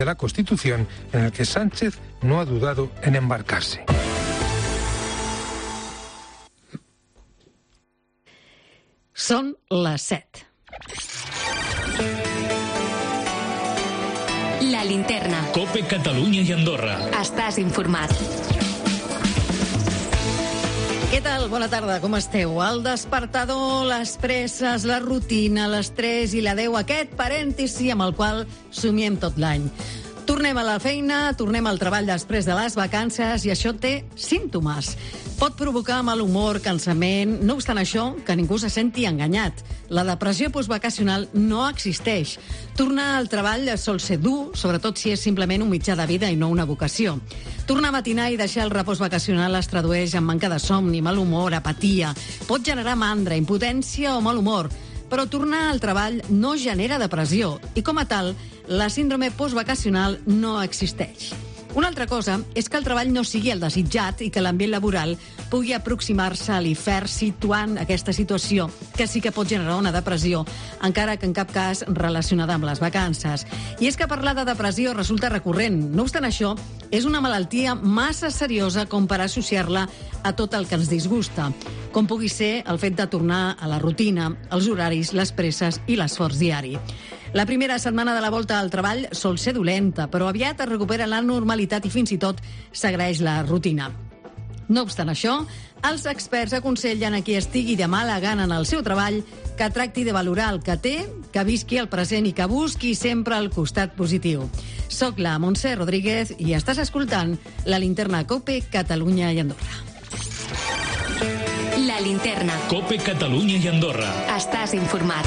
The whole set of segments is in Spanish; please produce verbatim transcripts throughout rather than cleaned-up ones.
de la Constitución en el que Sánchez no ha dudado en embarcarse. Són les set. La linterna. COPE Catalunya i Andorra. Estàs informat. Què tal? Bona tarda, com esteu? El despertador, les presses, la rutina, l'estrès i l'adeu, aquest parèntesi amb el qual somiem tot l'any. Tornem a la feina, tornem al treball després de les vacances i això té símptomes. Pot provocar mal humor, cansament, no obstant això, que ningú se senti enganyat. La depressió postvacacional no existeix. Tornar al treball sol ser dur, sobretot si és simplement un mitjà de vida i no una vocació. Tornar a matinar i deixar el repòs vacacional es tradueix en manca de somni, mal humor, apatia. Pot generar mandra, impotència o mal humor. Però tornar al treball no genera depressió i, com a tal, la síndrome postvacacional no existeix. Una altra cosa és que el treball no sigui el desitjat i que l'ambient laboral pugui aproximar-se a l'hifer situant aquesta situació que sí que pot generar una depressió, encara que en cap cas relacionada amb les vacances. I és que parlar de depressió resulta recurrent. No obstant això, és una malaltia massa seriosa com per associar-la a tot el que ens disgusta, com pugui ser el fet de tornar a la rutina, els horaris, les presses i l'esforç diari. La primera setmana de la volta al treball sol ser dolenta, però aviat es recupera la normalitat i fins i tot s'agraeix la rutina. No obstant això, els experts aconsellen a qui estigui de mala gana en el seu treball que tracti de valorar el que té, que visqui el present i que busqui sempre el costat positiu. Soc la Montse Rodríguez i estàs escoltant la linterna COPE Catalunya i Andorra. La linterna. COPE Catalunya i Andorra. Estàs informat.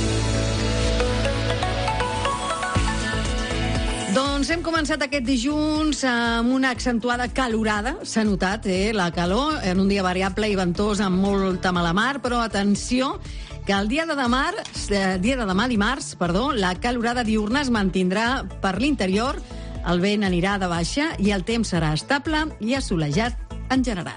Doncs hem començat aquest dilluns amb una accentuada calorada. S'ha notat, eh, la calor, en un dia variable i ventós amb molta mala mar, però atenció, que el dia de demà, eh, dia de demà dimarts, perdó, la calorada diurna es mantindrà per l'interior, el vent anirà de baixa i el temps serà estable i assolejat en general.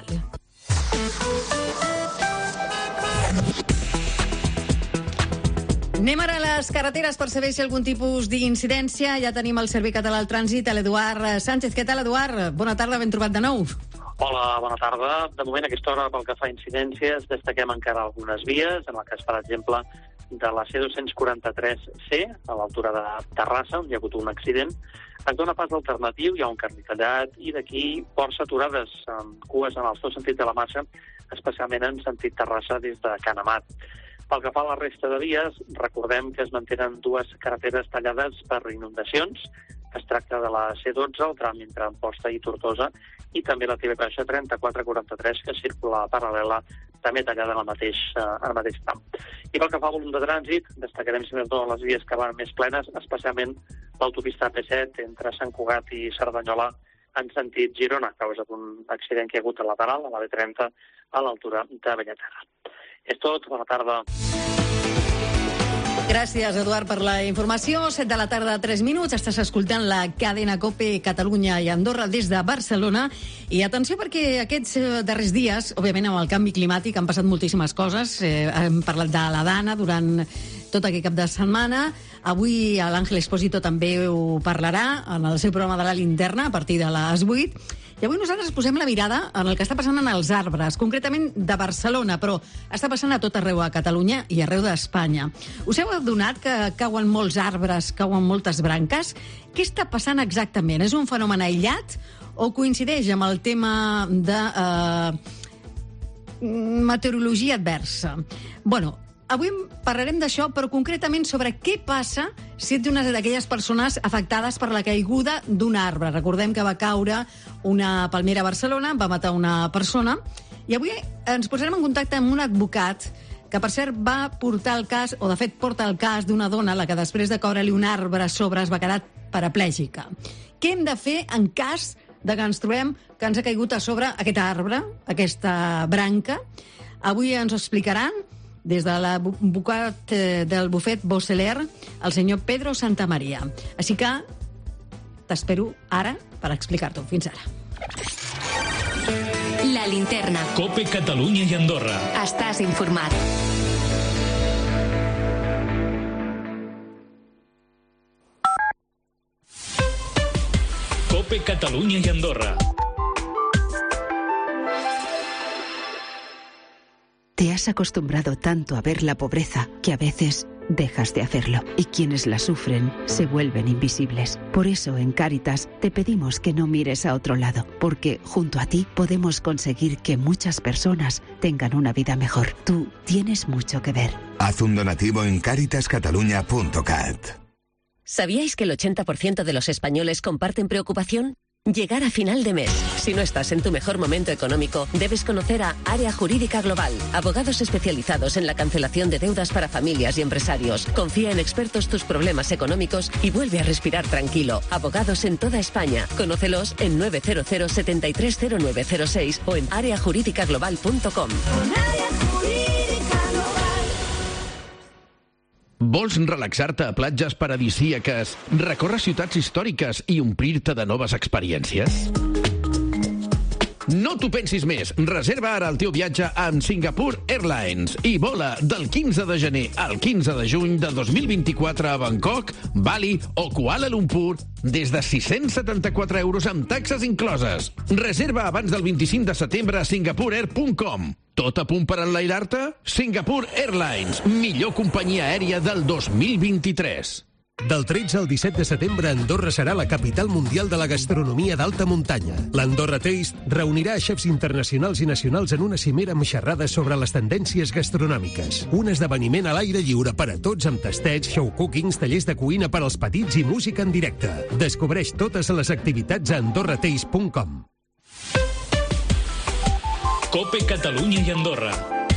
Anem ara a les carreteres per saber si algun tipus d'incidència. Ja tenim el Servei Català del Trànsit, l'Eduard Sánchez. Què tal, Eduard? Bona tarda, ben trobat de nou. Hola, bona tarda. De moment, a aquesta hora, pel que fa a incidències, destaquem encara algunes vies, en el cas, per exemple, de la C dos quaranta-tres C, a l'altura de Terrassa, on hi ha hagut un accident. Es dona pas alternatiu, hi ha un carril tallat, i d'aquí força aturades, amb cues en els dos sentits de la marxa, especialment en sentit Terrassa des de Can Amat. Pel que fa a la resta de vies, recordem que es mantenen dues carreteres tallades per inundacions. Es tracta de la C dotze, el tram entre Amposta i Tortosa, i també la T V Caixa trenta-quatre quaranta-tres, que circula paral·lela, també tallada en el mateix, en el mateix tram. I pel que fa al volum de trànsit, destacarem sobretot les vies que van més plenes, especialment l'autopista A P set entre Sant Cugat i Cerdanyola en sentit Girona, a causa d'un accident que hi ha hagut a lateral, a la B trenta, a l'altura de Bellaterra. És tot, bona tarda. Gràcies, Eduard, per la informació. set de la tarda, tres minuts. Estàs escoltant la cadena COPE Catalunya i Andorra des de Barcelona. I atenció, perquè aquests darrers dies, òbviament amb el canvi climàtic, han passat moltíssimes coses. Eh, hem parlat de la Dana durant tot aquest cap de setmana. Avui l'Àngel Espósito també ho parlarà en el seu programa de la linterna a partir de les vuit. I avui nosaltres posem la mirada en el que està passant en els arbres, concretament de Barcelona, però està passant a tot arreu a Catalunya i arreu d'Espanya. Us heu adonat que cauen molts arbres, cauen moltes branques? Què està passant exactament? És un fenomen aïllat o coincideix amb el tema de eh, meteorologia adversa? Bueno, avui parlarem d'això, però concretament sobre què passa si ets una d'aquelles persones afectades per la caiguda d'un arbre. Recordem que va caure una palmera a Barcelona, va matar una persona, i avui ens posarem en contacte amb un advocat que, per cert, va portar el cas, o de fet porta el cas d'una dona, la que després de caure-li un arbre a sobre es va quedar paraplègica. Què hem de fer en cas de que ens trobem que ens ha caigut a sobre aquest arbre, aquesta branca? Avui ens ho explicaran des de l'advocat del bufet Bossler, el senyor Pedro Santamaria. Així que t'espero ara per explicar-t'ho. Fins ara. La linterna. COPE Catalunya i Andorra. Estàs informat. COPE Catalunya y Andorra. Te has acostumbrado tanto a ver la pobreza que a veces dejas de hacerlo, y quienes la sufren se vuelven invisibles. Por eso en Cáritas te pedimos que no mires a otro lado, porque junto a ti podemos conseguir que muchas personas tengan una vida mejor. Tú tienes mucho que ver. Haz un donativo en caritas catalunya punto cat. ¿Sabíais que el ochenta por ciento de los españoles comparten preocupación? Llegar a final de mes. Si no estás en tu mejor momento económico, debes conocer a Área Jurídica Global. Abogados especializados en la cancelación de deudas para familias y empresarios. Confía en expertos tus problemas económicos y vuelve a respirar tranquilo. Abogados en toda España. Conócelos en nueve cero cero, setenta y tres cero nueve cero seis o en área jurídica global punto com. Vols relaxar-te a platges paradisíaques, recórrer ciutats històriques i omplir-te de noves experiències? No t'ho pensis més. Reserva ara el teu viatge amb Singapore Airlines i vola del quinze de gener al quinze de juny de dos mil vint-i-quatre a Bangkok, Bali o Kuala Lumpur des de sis-cents setanta-quatre euros amb taxes incloses. Reserva abans del vint-i-cinc de setembre a singapore air punt com. Tot a punt per enlairar-te? Singapore Airlines, millor companyia aèria del dos mil vint-i-tres. Del tretze al disset de setembre, Andorra serà la capital mundial de la gastronomia d'alta muntanya. L'Andorra Taste reunirà xefs internacionals i nacionals en una cimera amb xerrades sobre les tendències gastronòmiques. Un esdeveniment a l'aire lliure per a tots amb tastets, show cookings, tallers de cuina per als petits i música en directe. Descobreix totes les activitats a andorra taste punt com. COPE Catalunya y Andorra.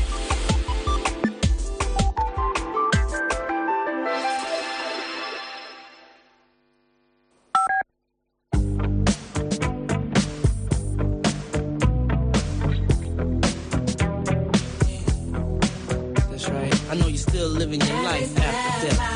That's right. I know you're still living your life after death.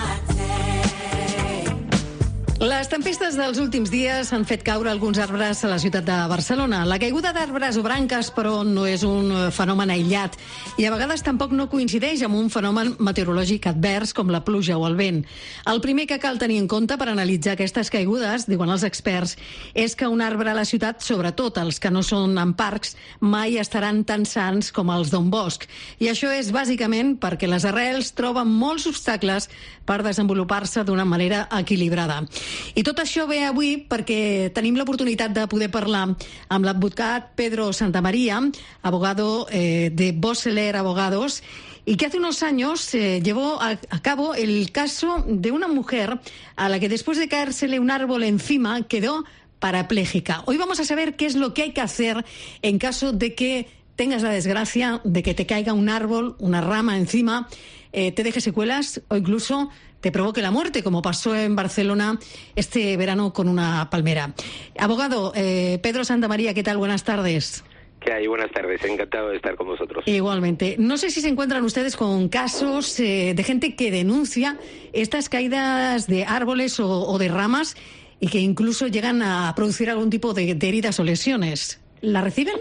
Les tempestes dels últims dies han fet caure alguns arbres a la ciutat de Barcelona. La caiguda d'arbres o branques, però, no és un fenomen aïllat i a vegades tampoc no coincideix amb un fenomen meteorològic advers com la pluja o el vent. El primer que cal tenir en compte per analitzar aquestes caigudes, diuen els experts, és que un arbre a la ciutat, sobretot els que no són en parcs, mai estaran tan sans com els d'un bosc. I això és bàsicament perquè les arrels troben molts obstacles per desenvolupar-se d'una manera equilibrada. I tot això ve avui perquè tenim l'oportunitat de poder parlar amb l'advocat Pedro Santamaría, abogado eh, de Boseler Abogados, y que hace unos años eh, llevó a, a cabo el caso de una mujer a la que después de caérsele un árbol encima quedó parapléjica. Hoy vamos a saber qué es lo que hay que hacer en caso de que tengas la desgracia de que te caiga un árbol, una rama encima, eh, te deje secuelas o incluso te provoque la muerte, como pasó en Barcelona este verano con una palmera. Abogado, eh, Pedro Santamaría, ¿qué tal? Buenas tardes. ¿Qué hay? Buenas tardes, encantado de estar con vosotros. Igualmente. No sé si se encuentran ustedes con casos eh, de gente que denuncia estas caídas de árboles o, o de ramas y que incluso llegan a producir algún tipo de, de heridas o lesiones. ¿La reciben?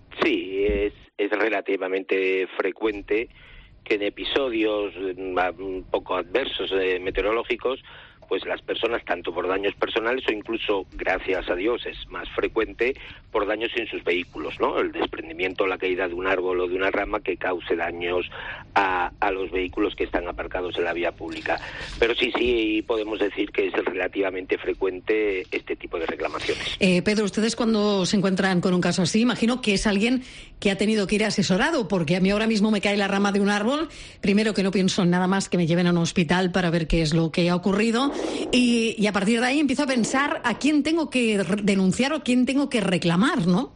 Sí, es, es relativamente frecuente que en episodios un poco adversos eh, meteorológicos, pues las personas, tanto por daños personales o incluso, gracias a Dios, es más frecuente por daños en sus vehículos, ¿no? El desprendimiento o la caída de un árbol o de una rama que cause daños a, a los vehículos que están aparcados en la vía pública. Pero sí, sí, podemos decir que es relativamente frecuente este tipo de reclamaciones. Eh, Pedro, ustedes cuando se encuentran con un caso así, imagino que es alguien que ha tenido que ir asesorado, porque a mí ahora mismo me cae la rama de un árbol, primero que no pienso en nada más que me lleven a un hospital para ver qué es lo que ha ocurrido, y, y a partir de ahí empiezo a pensar a quién tengo que denunciar o quién tengo que reclamar, ¿no?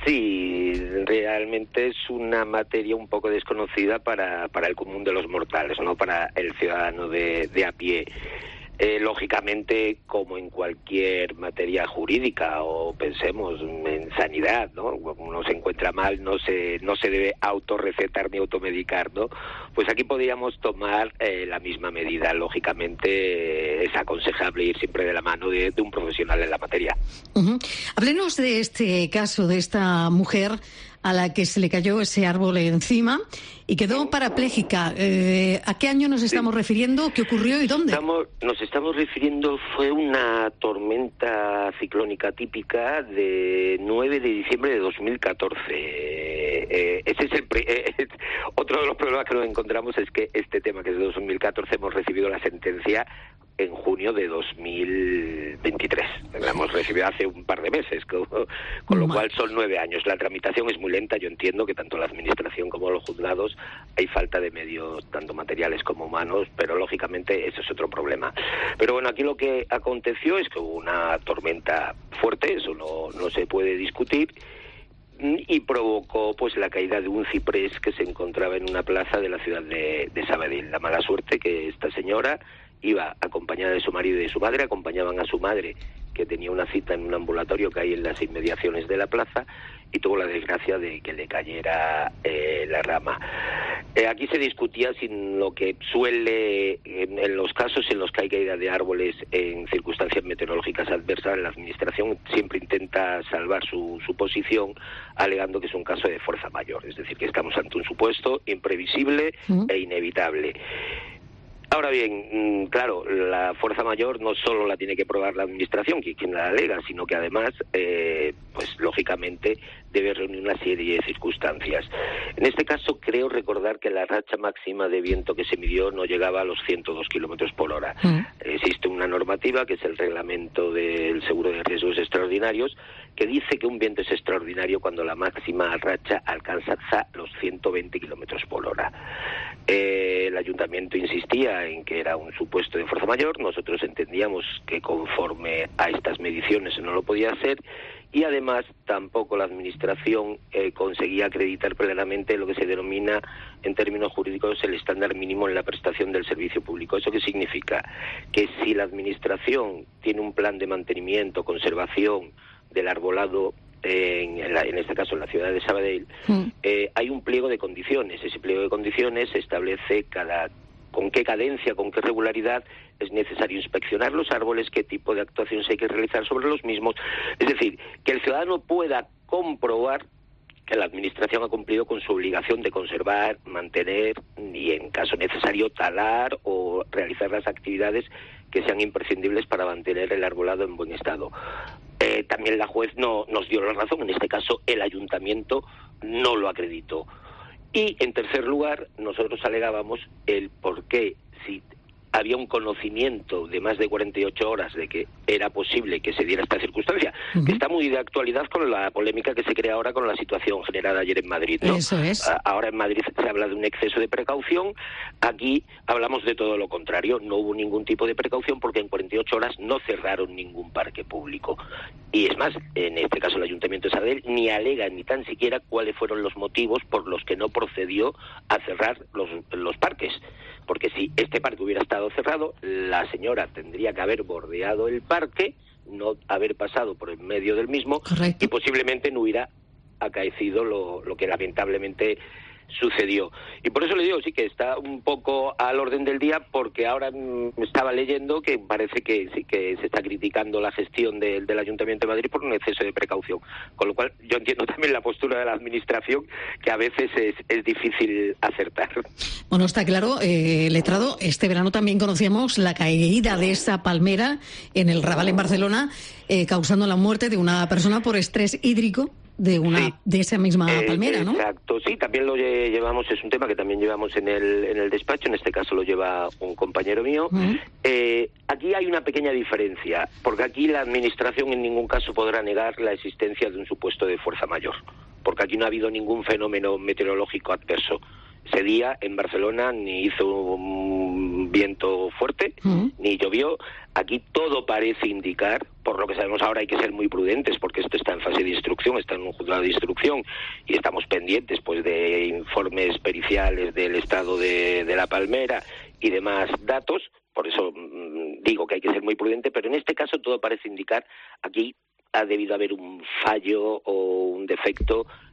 Sí, realmente es una materia un poco desconocida para, para el común de los mortales, no para el ciudadano de, de a pie. Eh, lógicamente, como en cualquier materia jurídica o pensemos en sanidad, ¿no? Cuando uno se encuentra mal, no se no se debe autorrecetar ni automedicar, ¿no? Pues aquí podríamos tomar eh, la misma medida. Lógicamente, eh, es aconsejable ir siempre de la mano de, de un profesional en la materia. Uh-huh. Háblenos de este caso, de esta mujer a la que se le cayó ese árbol encima y quedó parapléjica. Eh, ¿A qué año nos estamos sí. refiriendo? ¿Qué ocurrió y dónde? Estamos, nos estamos refiriendo, fue una tormenta ciclónica típica de nueve de diciembre de dos mil catorce. Eh, ese es el eh, otro de los problemas que nos encontramos, es que este tema, que es de dos mil catorce, hemos recibido la sentencia en junio de dos mil veintitrés. La hemos recibido hace un par de meses, con, con lo cual son nueve años. La tramitación es muy lenta. Yo entiendo que tanto la Administración como los juzgados hay falta de medios, tanto materiales como humanos, pero lógicamente ese es otro problema. Pero bueno, aquí lo que aconteció es que hubo una tormenta fuerte, eso no, no se puede discutir, y provocó pues la caída de un ciprés que se encontraba en una plaza de la ciudad de, de Sabadell. La mala suerte que esta señora iba acompañada de su marido y de su madre, acompañaban a su madre, que tenía una cita en un ambulatorio que hay en las inmediaciones de la plaza, y tuvo la desgracia de que le cayera eh, la rama. Eh, aquí se discutía si lo que suele, en, en los casos en los que hay caída de árboles en circunstancias meteorológicas adversas, la Administración siempre intenta salvar su, su posición, alegando que es un caso de fuerza mayor, es decir, que estamos ante un supuesto imprevisible uh-huh. e inevitable. Ahora bien, claro, la fuerza mayor no solo la tiene que probar la Administración, que quien la alega, sino que además, eh, pues lógicamente, debe reunir una serie de circunstancias. En este caso, creo recordar que la racha máxima de viento que se midió no llegaba a los ciento dos kilómetros por hora. Mm. Existe una normativa, que es el reglamento del seguro de riesgos extraordinarios, que dice que un viento es extraordinario cuando la máxima racha alcanza los ciento veinte kilómetros por hora. Eh, el ayuntamiento insistía en que era un supuesto de fuerza mayor. Nosotros entendíamos que conforme a estas mediciones no lo podía hacer, y además tampoco la Administración eh, conseguía acreditar plenamente lo que se denomina en términos jurídicos el estándar mínimo en la prestación del servicio público. ¿Eso qué significa? Que si la Administración tiene un plan de mantenimiento, conservación del arbolado, En, en, la, en este caso en la ciudad de Sabadell, mm. eh, hay un pliego de condiciones. Ese pliego de condiciones establece cada con qué cadencia, con qué regularidad es necesario inspeccionar los árboles, qué tipo de actuaciones hay que realizar sobre los mismos. Es decir, que el ciudadano pueda comprobar que la Administración ha cumplido con su obligación de conservar, mantener y, en caso necesario, talar o realizar las actividades que sean imprescindibles para mantener el arbolado en buen estado. Eh, también la juez no nos dio la razón. En este caso, el ayuntamiento no lo acreditó. Y, en tercer lugar, nosotros alegábamos el por qué, si había un conocimiento de más de cuarenta y ocho horas de que era posible que se diera esta circunstancia, uh-huh. que está muy de actualidad con la polémica que se crea ahora con la situación generada ayer en Madrid, ¿no? Eso es. Ahora en Madrid se habla de un exceso de precaución, aquí hablamos de todo lo contrario. No hubo ningún tipo de precaución porque en cuarenta y ocho horas no cerraron ningún parque público. Y es más, en este caso el Ayuntamiento de Sabadell ni alega ni tan siquiera cuáles fueron los motivos por los que no procedió a cerrar los, los parques. Porque si este parque hubiera estado cerrado, la señora tendría que haber bordeado el parque, no haber pasado por el medio del mismo. Correcto. Y posiblemente no hubiera acaecido lo, lo que lamentablemente sucedió. Y por eso le digo, sí, que está un poco al orden del día, porque ahora mmm, estaba leyendo que parece que sí que se está criticando la gestión de, del Ayuntamiento de Madrid por un exceso de precaución. Con lo cual, yo entiendo también la postura de la Administración, que a veces es, es difícil acertar. Bueno, está claro, eh, letrado, este verano también conocíamos la caída de esa palmera en el Raval, en Barcelona, eh, causando la muerte de una persona por estrés hídrico de una sí. de esa misma palmera, eh, ¿no? Exacto, sí, también lo llevamos, es un tema que también llevamos en el en el despacho, en este caso lo lleva un compañero mío. Uh-huh. Eh, aquí hay una pequeña diferencia, porque aquí la Administración en ningún caso podrá negar la existencia de un supuesto de fuerza mayor, porque aquí no ha habido ningún fenómeno meteorológico adverso. Ese día en Barcelona ni hizo un viento fuerte, uh-huh. ni llovió. Aquí todo parece indicar, por lo que sabemos ahora hay que ser muy prudentes porque esto está en fase de instrucción, está en un juzgado de instrucción y estamos pendientes pues de informes periciales del estado de, de la palmera y demás datos. Por eso mmm, digo que hay que ser muy prudente, pero en este caso todo parece indicar aquí ha debido haber un fallo o un defecto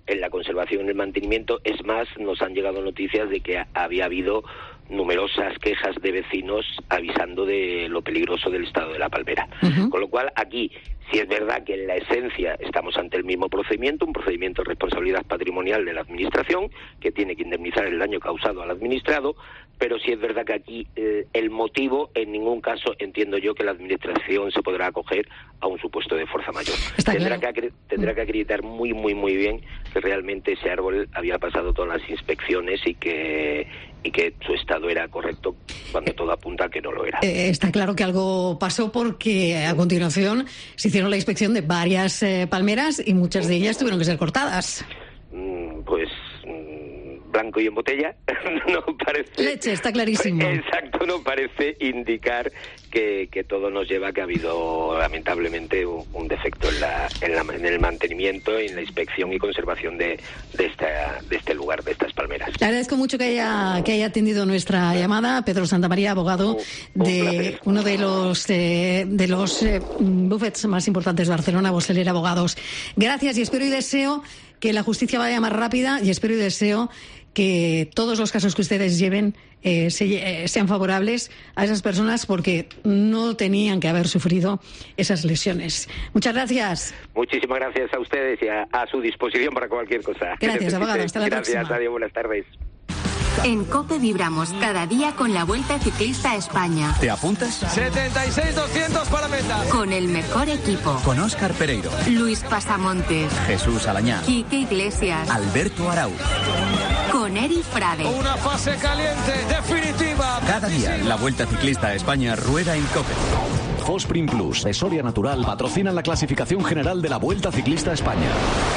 en la conservación y en el mantenimiento. Es más, nos han llegado noticias de que había habido numerosas quejas de vecinos avisando de lo peligroso del estado de la palmera. Uh-huh. Con lo cual, aquí, si es verdad que en la esencia estamos ante el mismo procedimiento, un procedimiento de responsabilidad patrimonial de la Administración, que tiene que indemnizar el daño causado al administrado, pero sí es verdad que aquí eh, el motivo, en ningún caso entiendo yo que la Administración se podrá acoger a un supuesto de fuerza mayor. Está tendrá, claro. que, tendrá que acreditar muy, muy, muy bien que realmente ese árbol había pasado todas las inspecciones y que y que su estado era correcto, cuando todo apunta a que no lo era. Eh, está claro que algo pasó, porque a continuación se hicieron la inspección de varias eh, palmeras y muchas de ellas tuvieron que ser cortadas. Mm, pues mm, blanco y en botella, no parece... Leche, está clarísimo. Exacto, no parece indicar que, que todo nos lleva a que ha habido, lamentablemente, un, un defecto en, la, en, la, en el mantenimiento, en la inspección y conservación de, de, esta, de este lugar, de estas palmeras. Le agradezco mucho que haya, que haya atendido nuestra llamada. Pedro Santamaría, abogado de uno de los, eh, de los eh, bufets más importantes de Barcelona, Bosselerer Abogados. Gracias, y espero y deseo que la justicia vaya más rápida, y espero y deseo que todos los casos que ustedes lleven eh, se, eh, sean favorables a esas personas, porque no tenían que haber sufrido esas lesiones. Muchas gracias. Muchísimas gracias a ustedes y a, a su disposición para cualquier cosa. Gracias, abogado. Hasta la gracias, próxima. Adiós, buenas tardes. En COPE vibramos cada día con la Vuelta Ciclista a España. ¿Te apuntas? setenta y seis doscientos para meta. Con el mejor equipo. Con Óscar Pereiro, Luis Pasamontes, Jesús Alañá, Quique Iglesias, Alberto Arau. Con Eri Frade. Una fase caliente, definitiva. Cada día la Vuelta Ciclista a España rueda en COPE. Fosprin Plus de Soria Natural patrocinan la clasificación general de la Vuelta Ciclista a España.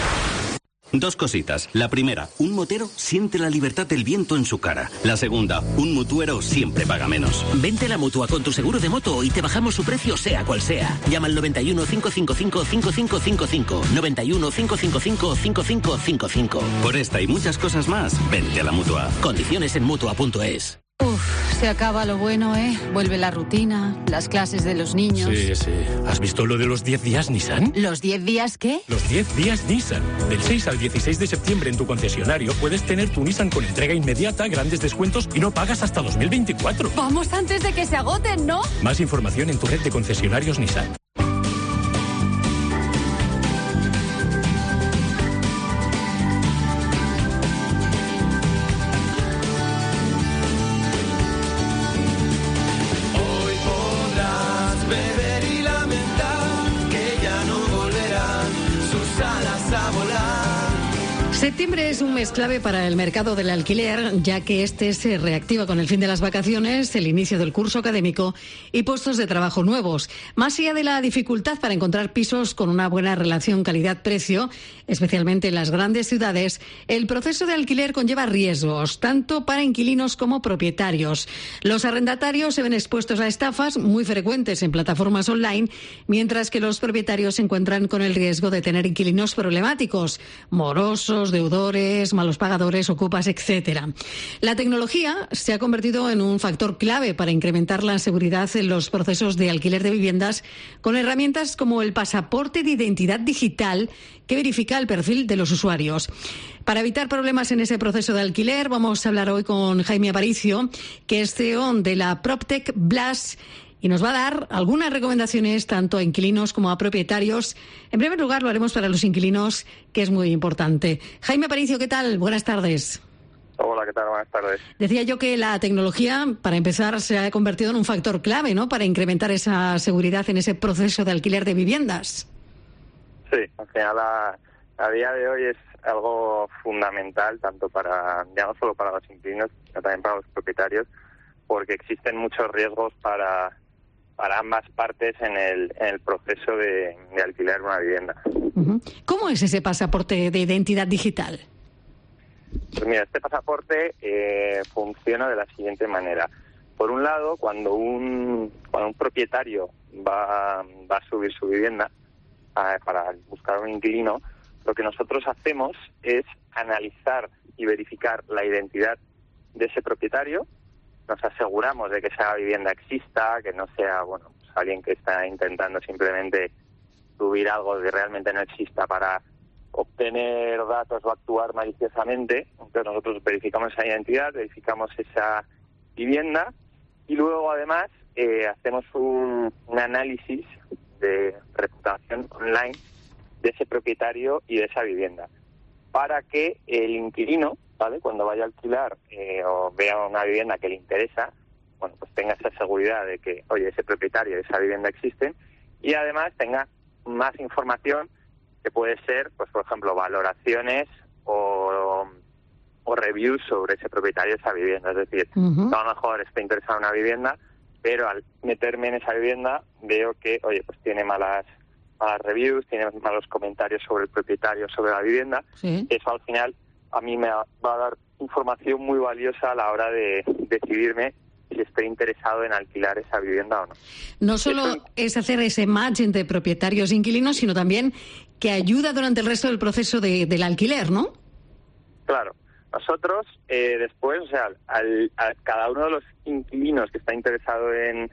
Dos cositas. La primera, un motero siente la libertad del viento en su cara. La segunda, un mutuero siempre paga menos. Vente a la Mutua con tu seguro de moto y te bajamos su precio sea cual sea. Llama al noventa y uno, cinco cinco cinco, cinco cinco cinco cinco. noventa y uno, cinco cinco cinco, cinco cinco cinco cinco. Por esta y muchas cosas más, vente a la Mutua. Condiciones en Mutua punto es. Uf, se acaba lo bueno, ¿eh? Vuelve la rutina, las clases de los niños. Sí, sí. ¿Has visto lo de los diez días Nissan? ¿Los diez días qué? Los diez días Nissan. Del seis al dieciséis de septiembre en tu concesionario puedes tener tu Nissan con entrega inmediata, grandes descuentos y no pagas hasta dos mil veinticuatro. Vamos antes de que se agoten, ¿no? Más información en tu red de concesionarios Nissan. Septiembre es un mes clave para el mercado del alquiler, ya que este se reactiva con el fin de las vacaciones, el inicio del curso académico y puestos de trabajo nuevos. Más allá de la dificultad para encontrar pisos con una buena relación calidad-precio, especialmente en las grandes ciudades, el proceso de alquiler conlleva riesgos, tanto para inquilinos como propietarios. Los arrendatarios se ven expuestos a estafas muy frecuentes en plataformas online, mientras que los propietarios se encuentran con el riesgo de tener inquilinos problemáticos, morosos, deudores, malos pagadores, ocupas, etcétera. La tecnología se ha convertido en un factor clave para incrementar la seguridad en los procesos de alquiler de viviendas, con herramientas como el pasaporte de identidad digital que verifica el perfil de los usuarios. Para evitar problemas en ese proceso de alquiler, vamos a hablar hoy con Jaime Aparicio, que es C E O de la PropTech Blast, y nos va a dar algunas recomendaciones tanto a inquilinos como a propietarios. En primer lugar, lo haremos para los inquilinos, que es muy importante. Jaime Aparicio, ¿qué tal? Buenas tardes. Hola, ¿qué tal? Buenas tardes. Decía yo que la tecnología, para empezar, se ha convertido en un factor clave, ¿no?, para incrementar esa seguridad en ese proceso de alquiler de viviendas. Sí, al final a, a día de hoy es algo fundamental, tanto para, ya no solo para los inquilinos, sino también para los propietarios, porque existen muchos riesgos para para ambas partes en el, en el proceso de, de alquilar una vivienda. Uh-huh. ¿Cómo es ese pasaporte de identidad digital? Pues mira, este pasaporte eh, funciona de la siguiente manera. Por un lado, cuando un cuando un propietario va, va a subir su vivienda a, para buscar un inquilino, lo que nosotros hacemos es analizar y verificar la identidad de ese propietario. Nos aseguramos de que esa vivienda exista, que no sea, bueno, pues alguien que está intentando simplemente subir algo que realmente no exista para obtener datos o actuar maliciosamente. Entonces nosotros verificamos esa identidad, verificamos esa vivienda y luego además eh, hacemos un, un análisis de reputación online de ese propietario y de esa vivienda, para que el inquilino, ¿vale?, cuando vaya a alquilar eh, o vea una vivienda que le interesa, bueno, pues tenga esa seguridad de que, oye, ese propietario y esa vivienda existen, y además tenga más información que puede ser, pues por ejemplo, valoraciones o, o reviews sobre ese propietario de esa vivienda. Es decir, uh-huh. a lo mejor estoy interesado en una vivienda, pero al meterme en esa vivienda veo que, oye, pues tiene malas malas reviews, tiene malos comentarios sobre el propietario, sobre la vivienda. Sí. Eso al final a mí me va a dar información muy valiosa a la hora de decidirme si estoy interesado en alquilar esa vivienda o no. No solo Eso... es hacer ese match entre propietarios e inquilinos, sino también que ayuda durante el resto del proceso de, del alquiler, ¿no? Claro. Nosotros, eh, después, o sea, al, a cada uno de los inquilinos que está interesado en,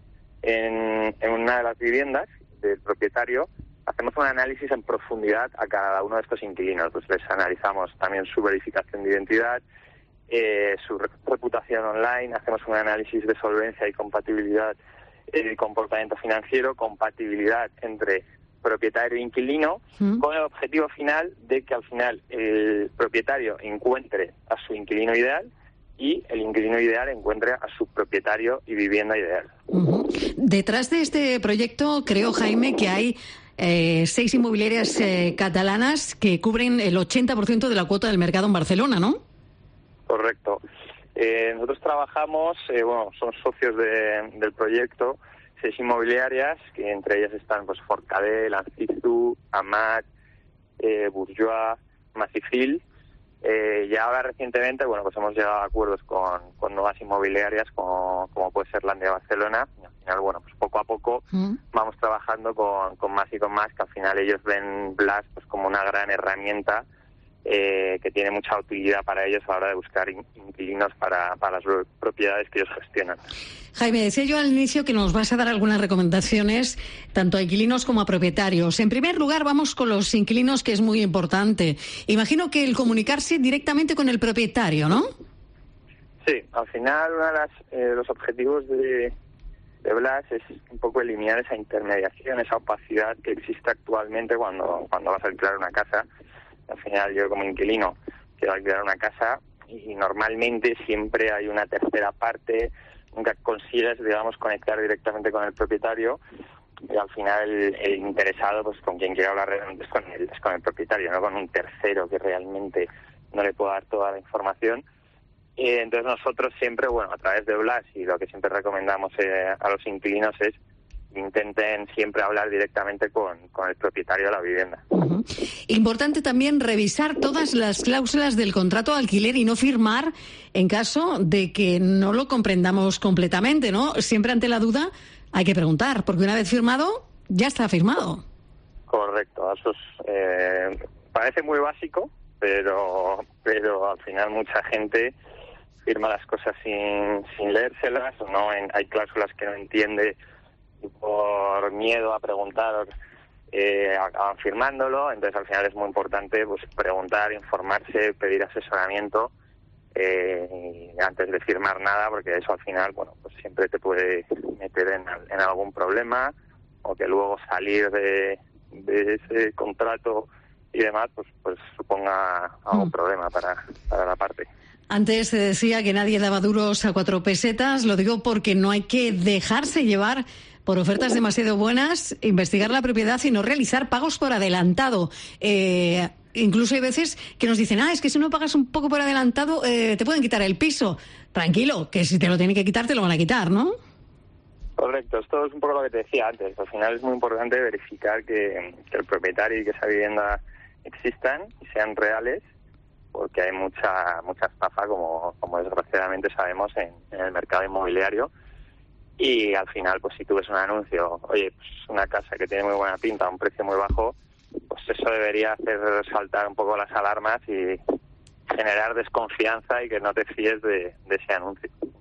en, en una de las viviendas del propietario, hacemos un análisis en profundidad a cada uno de estos inquilinos. Pues les analizamos también su verificación de identidad, eh, su reputación online, hacemos un análisis de solvencia y compatibilidad, eh, comportamiento financiero, compatibilidad entre propietario e inquilino, ¿Mm? con el objetivo final de que al final el propietario encuentre a su inquilino ideal y el inquilino ideal encuentre a su propietario y vivienda ideal. Uh-huh. Detrás de este proyecto, creo, Jaime, que hay eh, seis inmobiliarias eh, catalanas que cubren el ochenta por ciento de la cuota del mercado en Barcelona, ¿no? Correcto. Eh, nosotros trabajamos, eh, bueno, son socios de, del proyecto, seis inmobiliarias, que entre ellas están pues Forcadell, Ancizu, Amat, eh, Bourgeois, Massifil. Eh, y ahora recientemente, bueno, pues hemos llegado a acuerdos con, con nuevas inmobiliarias como, como puede ser la de Barcelona. Y al final, bueno, pues poco a poco ¿Mm? vamos trabajando con, con más y con más, que al final ellos ven Blas pues como una gran herramienta eh, que tiene mucha utilidad para ellos a la hora de buscar inquilinos para, para las propiedades que ellos gestionan. Jaime, decía yo al inicio que nos vas a dar algunas recomendaciones tanto a inquilinos como a propietarios. En primer lugar, vamos con los inquilinos, que es muy importante. Imagino que el comunicarse directamente con el propietario, ¿no? Sí, al final uno de las, eh, los objetivos de, de Blas es un poco eliminar esa intermediación, esa opacidad que existe actualmente cuando, cuando vas a alquilar una casa. Al final yo como inquilino quiero alquilar una casa y normalmente siempre hay una tercera parte, nunca consigues, digamos, conectar directamente con el propietario y al final el, el interesado, pues con quien quiere hablar realmente es con el, es con el propietario, no con un tercero que realmente no le pueda dar toda la información. Y entonces nosotros siempre, bueno, a través de Blas, y lo que siempre recomendamos eh, a los inquilinos es intenten siempre hablar directamente con, con el propietario de la vivienda. Uh-huh. Importante también revisar todas las cláusulas del contrato de alquiler y no firmar en caso de que no lo comprendamos completamente, ¿no? Siempre ante la duda hay que preguntar, porque una vez firmado, ya está firmado. Correcto, eso es, eh, parece muy básico, pero, pero al final mucha gente firma las cosas sin, sin leérselas, o no en, hay cláusulas que no entiende por miedo a preguntar, eh, acaban firmándolo. Entonces al final es muy importante pues preguntar, informarse, pedir asesoramiento eh, antes de firmar nada, porque eso al final, bueno, pues siempre te puede meter en, en algún problema, o que luego salir de, de ese contrato y demás pues pues suponga algún mm. problema para, para la parte. Antes se decía que nadie daba duros a cuatro pesetas, lo digo porque no hay que dejarse llevar por ofertas demasiado buenas, investigar la propiedad y no realizar pagos por adelantado. Eh, incluso hay veces que nos dicen, ah, es que si no pagas un poco por adelantado eh, te pueden quitar el piso. Tranquilo, que si te lo tienen que quitar, te lo van a quitar, ¿no? Correcto, esto es un poco lo que te decía antes. Al final es muy importante verificar que, que el propietario y que esa vivienda existan y sean reales, porque hay mucha mucha estafa, como, como desgraciadamente sabemos, en, en el mercado inmobiliario. Y al final, pues si tú ves un anuncio, oye, pues una casa que tiene muy buena pinta a un precio muy bajo, pues eso debería hacer saltar un poco las alarmas y generar desconfianza y que no te fíes de, de ese anuncio.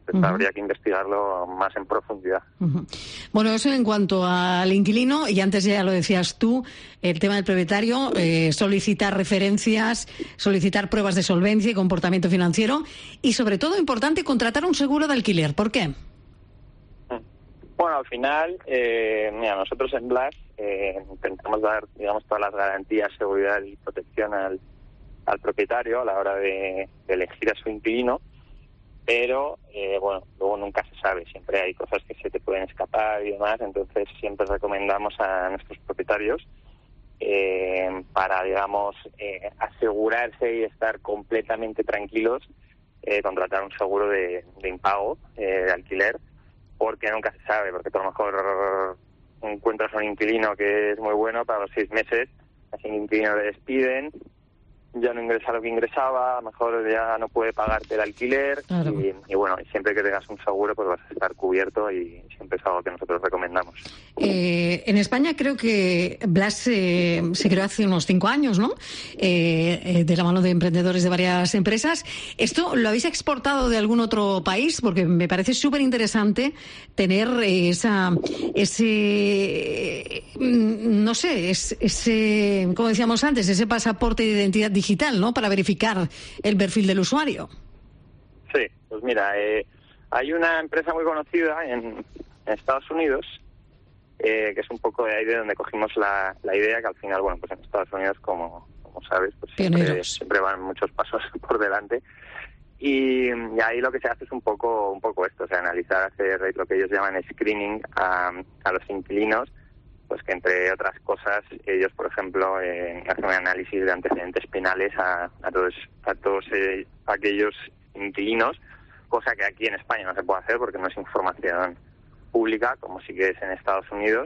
Pues uh-huh. habría que investigarlo más en profundidad. Uh-huh. Bueno, eso en cuanto al inquilino, y antes ya lo decías tú, el tema del propietario, eh, solicitar referencias, solicitar pruebas de solvencia y comportamiento financiero, y sobre todo, importante, contratar un seguro de alquiler. ¿Por qué? Bueno, al final, eh, mira, nosotros en Blas eh, intentamos dar, digamos, todas las garantías, seguridad y protección al, al propietario a la hora de, de elegir a su inquilino, pero, eh, bueno, luego nunca se sabe, siempre hay cosas que se te pueden escapar y demás, entonces siempre recomendamos a nuestros propietarios eh, para, digamos, eh, asegurarse y estar completamente tranquilos, eh, contratar un seguro de, de impago, eh, de alquiler, porque nunca se sabe, porque a lo mejor encuentras un inquilino que es muy bueno para los seis meses, así un inquilino le despiden, ya no ingresa lo que ingresaba, a lo mejor ya no puede pagarte el alquiler, claro. y, y bueno, siempre que tengas un seguro pues vas a estar cubierto y siempre es algo que nosotros recomendamos. Eh, en España creo que Blas eh, se creó hace unos cinco años, ¿no? Eh, eh, de la mano de emprendedores de varias empresas. ¿Esto lo habéis exportado de algún otro país? Porque me parece súper interesante tener esa, ese, no sé, ese, como decíamos antes, ese pasaporte de identidad digital, ¿no? Para verificar el perfil del usuario. Sí, pues mira, eh, hay una empresa muy conocida en, en Estados Unidos, eh, que es un poco de ahí de donde cogimos la, la idea, que al final, bueno, pues en Estados Unidos, como, como sabes, pues siempre, siempre van muchos pasos por delante. Y, y ahí lo que se hace es un poco un poco esto, o sea, analizar, hacer lo que ellos llaman screening a, a los inquilinos, pues que entre otras cosas ellos, por ejemplo, eh, hacen un análisis de antecedentes penales a, a todos a todos eh, aquellos inquilinos, cosa que aquí en España no se puede hacer porque no es información pública, como sí que es en Estados Unidos.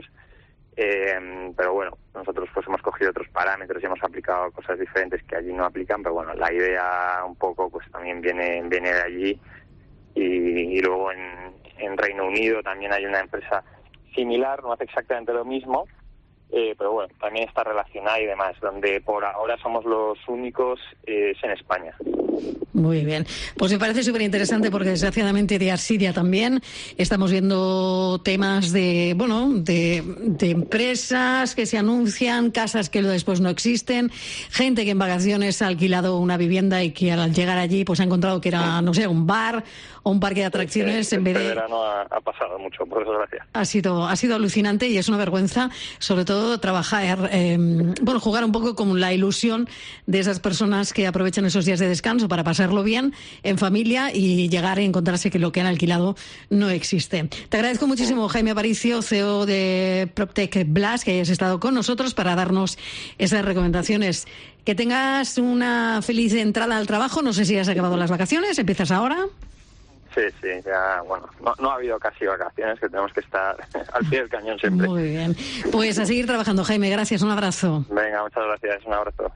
Eh, pero bueno, nosotros pues hemos cogido otros parámetros y hemos aplicado cosas diferentes que allí no aplican, pero bueno, la idea un poco pues también viene viene de allí. Y, y luego en, en Reino Unido también hay una empresa similar, no hace exactamente lo mismo, eh, pero bueno, también está relacionada y demás, donde por ahora somos los únicos eh, es en España. Muy bien, pues me parece súper interesante porque desgraciadamente de Arsidia también estamos viendo temas de, bueno, de, de empresas que se anuncian, casas que después no existen, gente que en vacaciones ha alquilado una vivienda y que al llegar allí pues ha encontrado que era, no sé, un bar o un parque de atracciones este, en vez de... Este verano ha, ha pasado mucho, por desgracia. Ha sido, ha sido alucinante y es una vergüenza, sobre todo trabajar, eh, bueno, jugar un poco con la ilusión de esas personas que aprovechan esos días de descanso para pasarlo bien en familia y llegar a encontrarse que lo que han alquilado no existe. Te agradezco muchísimo, Jaime Aparicio, C E O de PropTech Blas, que hayas estado con nosotros para darnos esas recomendaciones. Que tengas una feliz entrada al trabajo. No sé si has acabado las vacaciones, ¿empiezas ahora? Sí, sí, ya, bueno, no, no ha habido casi vacaciones, que tenemos que estar al pie del cañón siempre. Muy bien. Pues a seguir trabajando, Jaime, gracias, un abrazo. Venga, muchas gracias, un abrazo.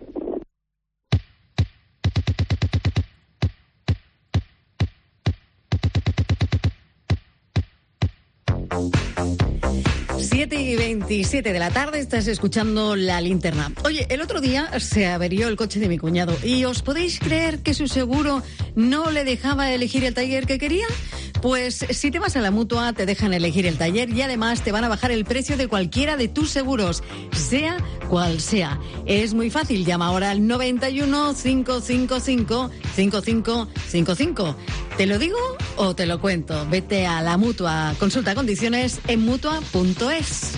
siete y veintisiete de la tarde, estás escuchando La Linterna. Oye, el otro día se averió el coche de mi cuñado y ¿os podéis creer que su seguro no le dejaba elegir el taller que quería? Pues si te vas a la Mutua te dejan elegir el taller y además te van a bajar el precio de cualquiera de tus seguros, sea cual sea. Es muy fácil, llama ahora al noventa y uno, cinco cinco cinco, cinco cinco cinco cinco. ¿Te lo digo o te lo cuento? Vete a la Mutua, consulta condiciones en mutua punto es.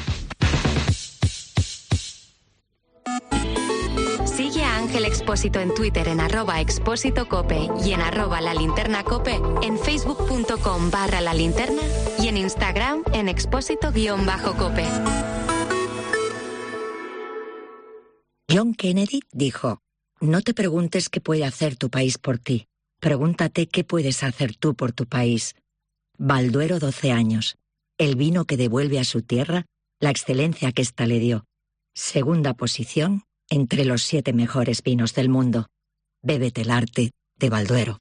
Sigue a Ángel Expósito en Twitter en arroba expósito cope y en arroba la linterna cope, en facebook punto com barra la linterna y en Instagram en expósito guión bajo cope. John Kennedy dijo: no te preguntes qué puede hacer tu país por ti, pregúntate qué puedes hacer tú por tu país. Balduero doce años, el vino que devuelve a su tierra la excelencia que ésta le dio. Segunda posición entre los siete mejores vinos del mundo. Bébete el arte de Balduero.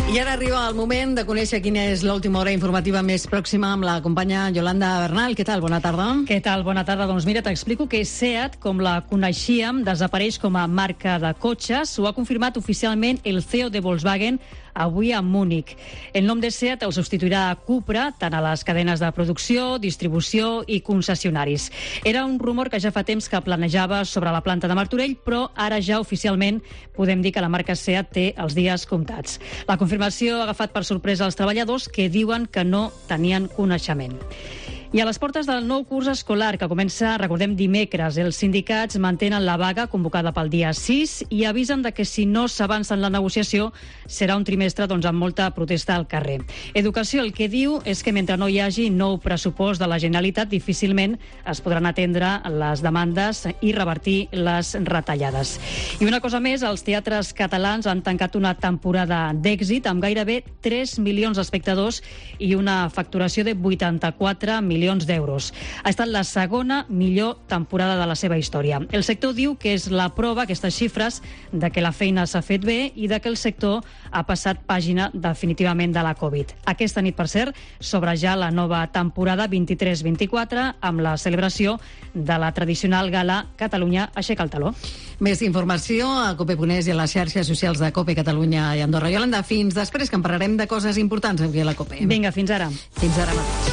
I ara arriba el moment de conèixer quina és l'última hora informativa més pròxima amb la companya Yolanda Bernal. Què tal? Bona tarda. Què tal? Bona tarda. Doncs mira, t'explico que SEAT, com la coneixíem, desapareix com a marca de cotxes. Ho ha confirmat oficialment el C E O de Volkswagen avui a Múnich. El nom de SEAT el substituirà a Cupra, tant a les cadenes de producció, distribució i concessionaris. Era un rumor que ja fa temps que planejava sobre la planta de Martorell, però ara ja oficialment podem dir que la marca SEAT té els dies comptats. La confirmació ha agafat per sorpresa els treballadors, que diuen que no tenien coneixement. I a les portes del nou curs escolar, que comença, recordem, dimecres, els sindicats mantenen la vaga convocada pel dia sis i avisen de que si no s'avança en la negociació serà un trimestre doncs, amb molta protesta al carrer. Educació el que diu és que mentre no hi hagi nou pressupost de la Generalitat difícilment es podran atendre les demandes i revertir les retallades. I una cosa més, els teatres catalans han tancat una temporada d'èxit amb gairebé tres milions d'espectadors i una facturació de vuitanta-quatre milions d'euros. Ha estat la segona millor temporada de la seva història. El sector diu que és la prova, aquestes xifres, de que la feina s'ha fet bé i de que el sector ha passat pàgina definitivament de la Covid. Aquesta nit, per cert, s'obre ja la nova temporada vint-i-tres vint-i-quatre amb la celebració de la tradicional gala Catalunya aixeca el taló. Més informació a cope punt es i a les xarxes socials de Cope Catalunya i Andorra. Yolanda, fins després, que en parlarem de coses importants aquí a la Cope. Vinga, fins ara. Fins ara mateix.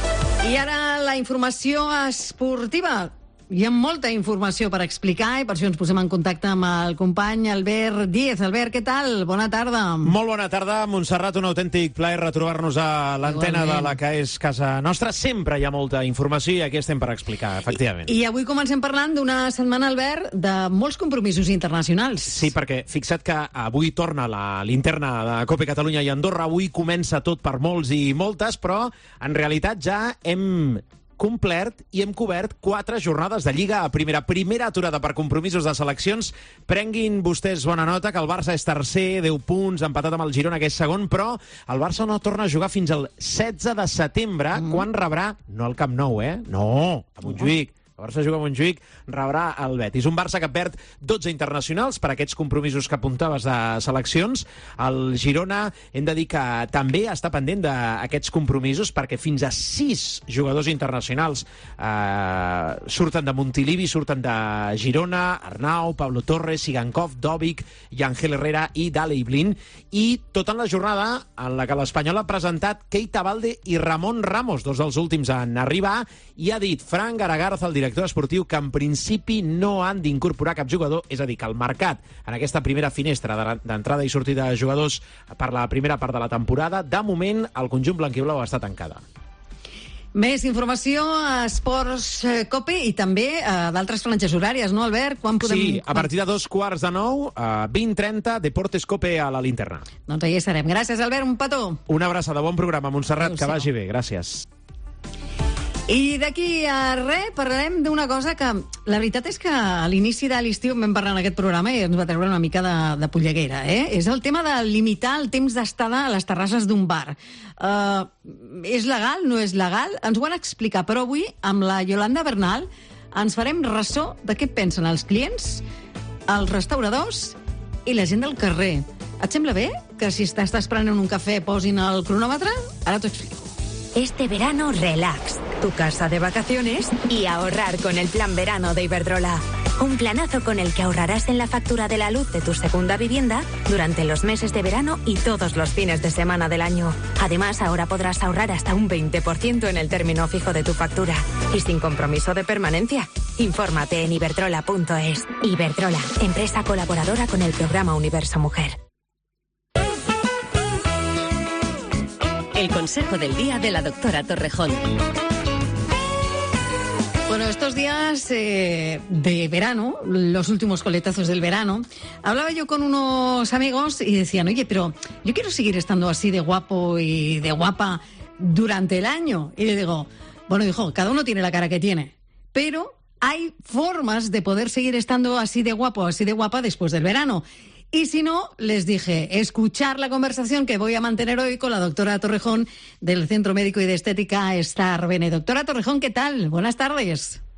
I ara la informació esportiva. Hi ha molta informació per explicar i per això ens posem en contacte amb el company Albert Díez. Albert, què tal? Bona tarda. Molt bona tarda, Montserrat. Un autèntic plaer retrobar-nos a l'antena de la que és casa nostra. Sempre hi ha molta informació i aquí estem per explicar, efectivament. I, i avui comencem parlant d'una setmana, Albert, de molts compromisos internacionals. Sí, perquè fixa't que avui torna la linterna de Cope Catalunya i Andorra. Avui comença tot per molts i moltes, però en realitat ja hem complert i hem cobert quatre jornades de Lliga a primera. Primera aturada per compromisos de seleccions. Prenguin vostès bona nota que el Barça és tercer, deu punts, empatat amb el Girona, que és segon, però el Barça no torna a jugar fins al setze de setembre, mm. quan rebrà, no al Camp Nou, eh? No, a Montjuïc. El Barça juga a Montjuïc, rebrà el Betis. Un Barça que perd dotze internacionals per aquests compromisos que apuntaves de seleccions. El Girona, hem de dir que també està pendent d'aquests compromisos perquè fins a sis jugadors internacionals eh, surten de Montilivi, surten de Girona, Arnau, Pablo Torres, Sigankov, Dovic, Yangel Herrera i Daley Blin. I tota en la jornada en la que l'Espanyol ha presentat Keita Balde i Ramon Ramos, dos dels últims en arribar, i ha dit Fran Garagarza, el director esportiu, que en principi no han d'incorporar cap jugador, és a dir, que el mercat en aquesta primera finestra d'entrada i sortida de jugadors per la primera part de la temporada, de moment el conjunt blanquiblau està tancada. Més informació a Esports Cope i també a d'altres franges horàries, no, Albert? Quan podem... Sí, a partir de dos quarts de nou, a vint trenta, Deportes Cope a la linterna. Doncs allà estarem. Gràcies, Albert, un petó. Una abraçada, bon programa, Montserrat, que vagi bé. Gràcies. I d'aquí a res parlarem d'una cosa que la veritat és que a l'inici de l'estiu vam parlar en aquest programa i ens va treure una mica de, de polleguera, eh? És el tema de limitar el temps d'estada a les terrasses d'un bar. Uh, és legal? No és legal? Ens ho han explicat, però avui amb la Yolanda Bernal ens farem ressò de què pensen els clients, els restauradors i la gent del carrer. Et sembla bé que si estàs prenent un cafè posin el cronòmetre? Ara t'ho explico. Este verano, relax, tu casa de vacaciones y ahorrar con el plan verano de Iberdrola. Un planazo con el que ahorrarás en la factura de la luz de tu segunda vivienda durante los meses de verano y todos los fines de semana del año. Además, ahora podrás ahorrar hasta un veinte por ciento en el término fijo de tu factura y sin compromiso de permanencia. Infórmate en iberdrola punto es. Iberdrola, empresa colaboradora con el programa Universo Mujer. El consejo del día de la doctora Torrejón. Bueno, estos días eh, de verano, los últimos coletazos del verano, hablaba yo con unos amigos y decían, oye, pero yo quiero seguir estando así de guapo y de guapa durante el año. Y le digo, bueno, hijo, cada uno tiene la cara que tiene, pero hay formas de poder seguir estando así de guapo, así de guapa después del verano. Y si no, les dije, escuchar la conversación que voy a mantener hoy con la doctora Torrejón del Centro Médico y de Estética Star Bene. Doctora Torrejón, ¿qué tal? Buenas tardes.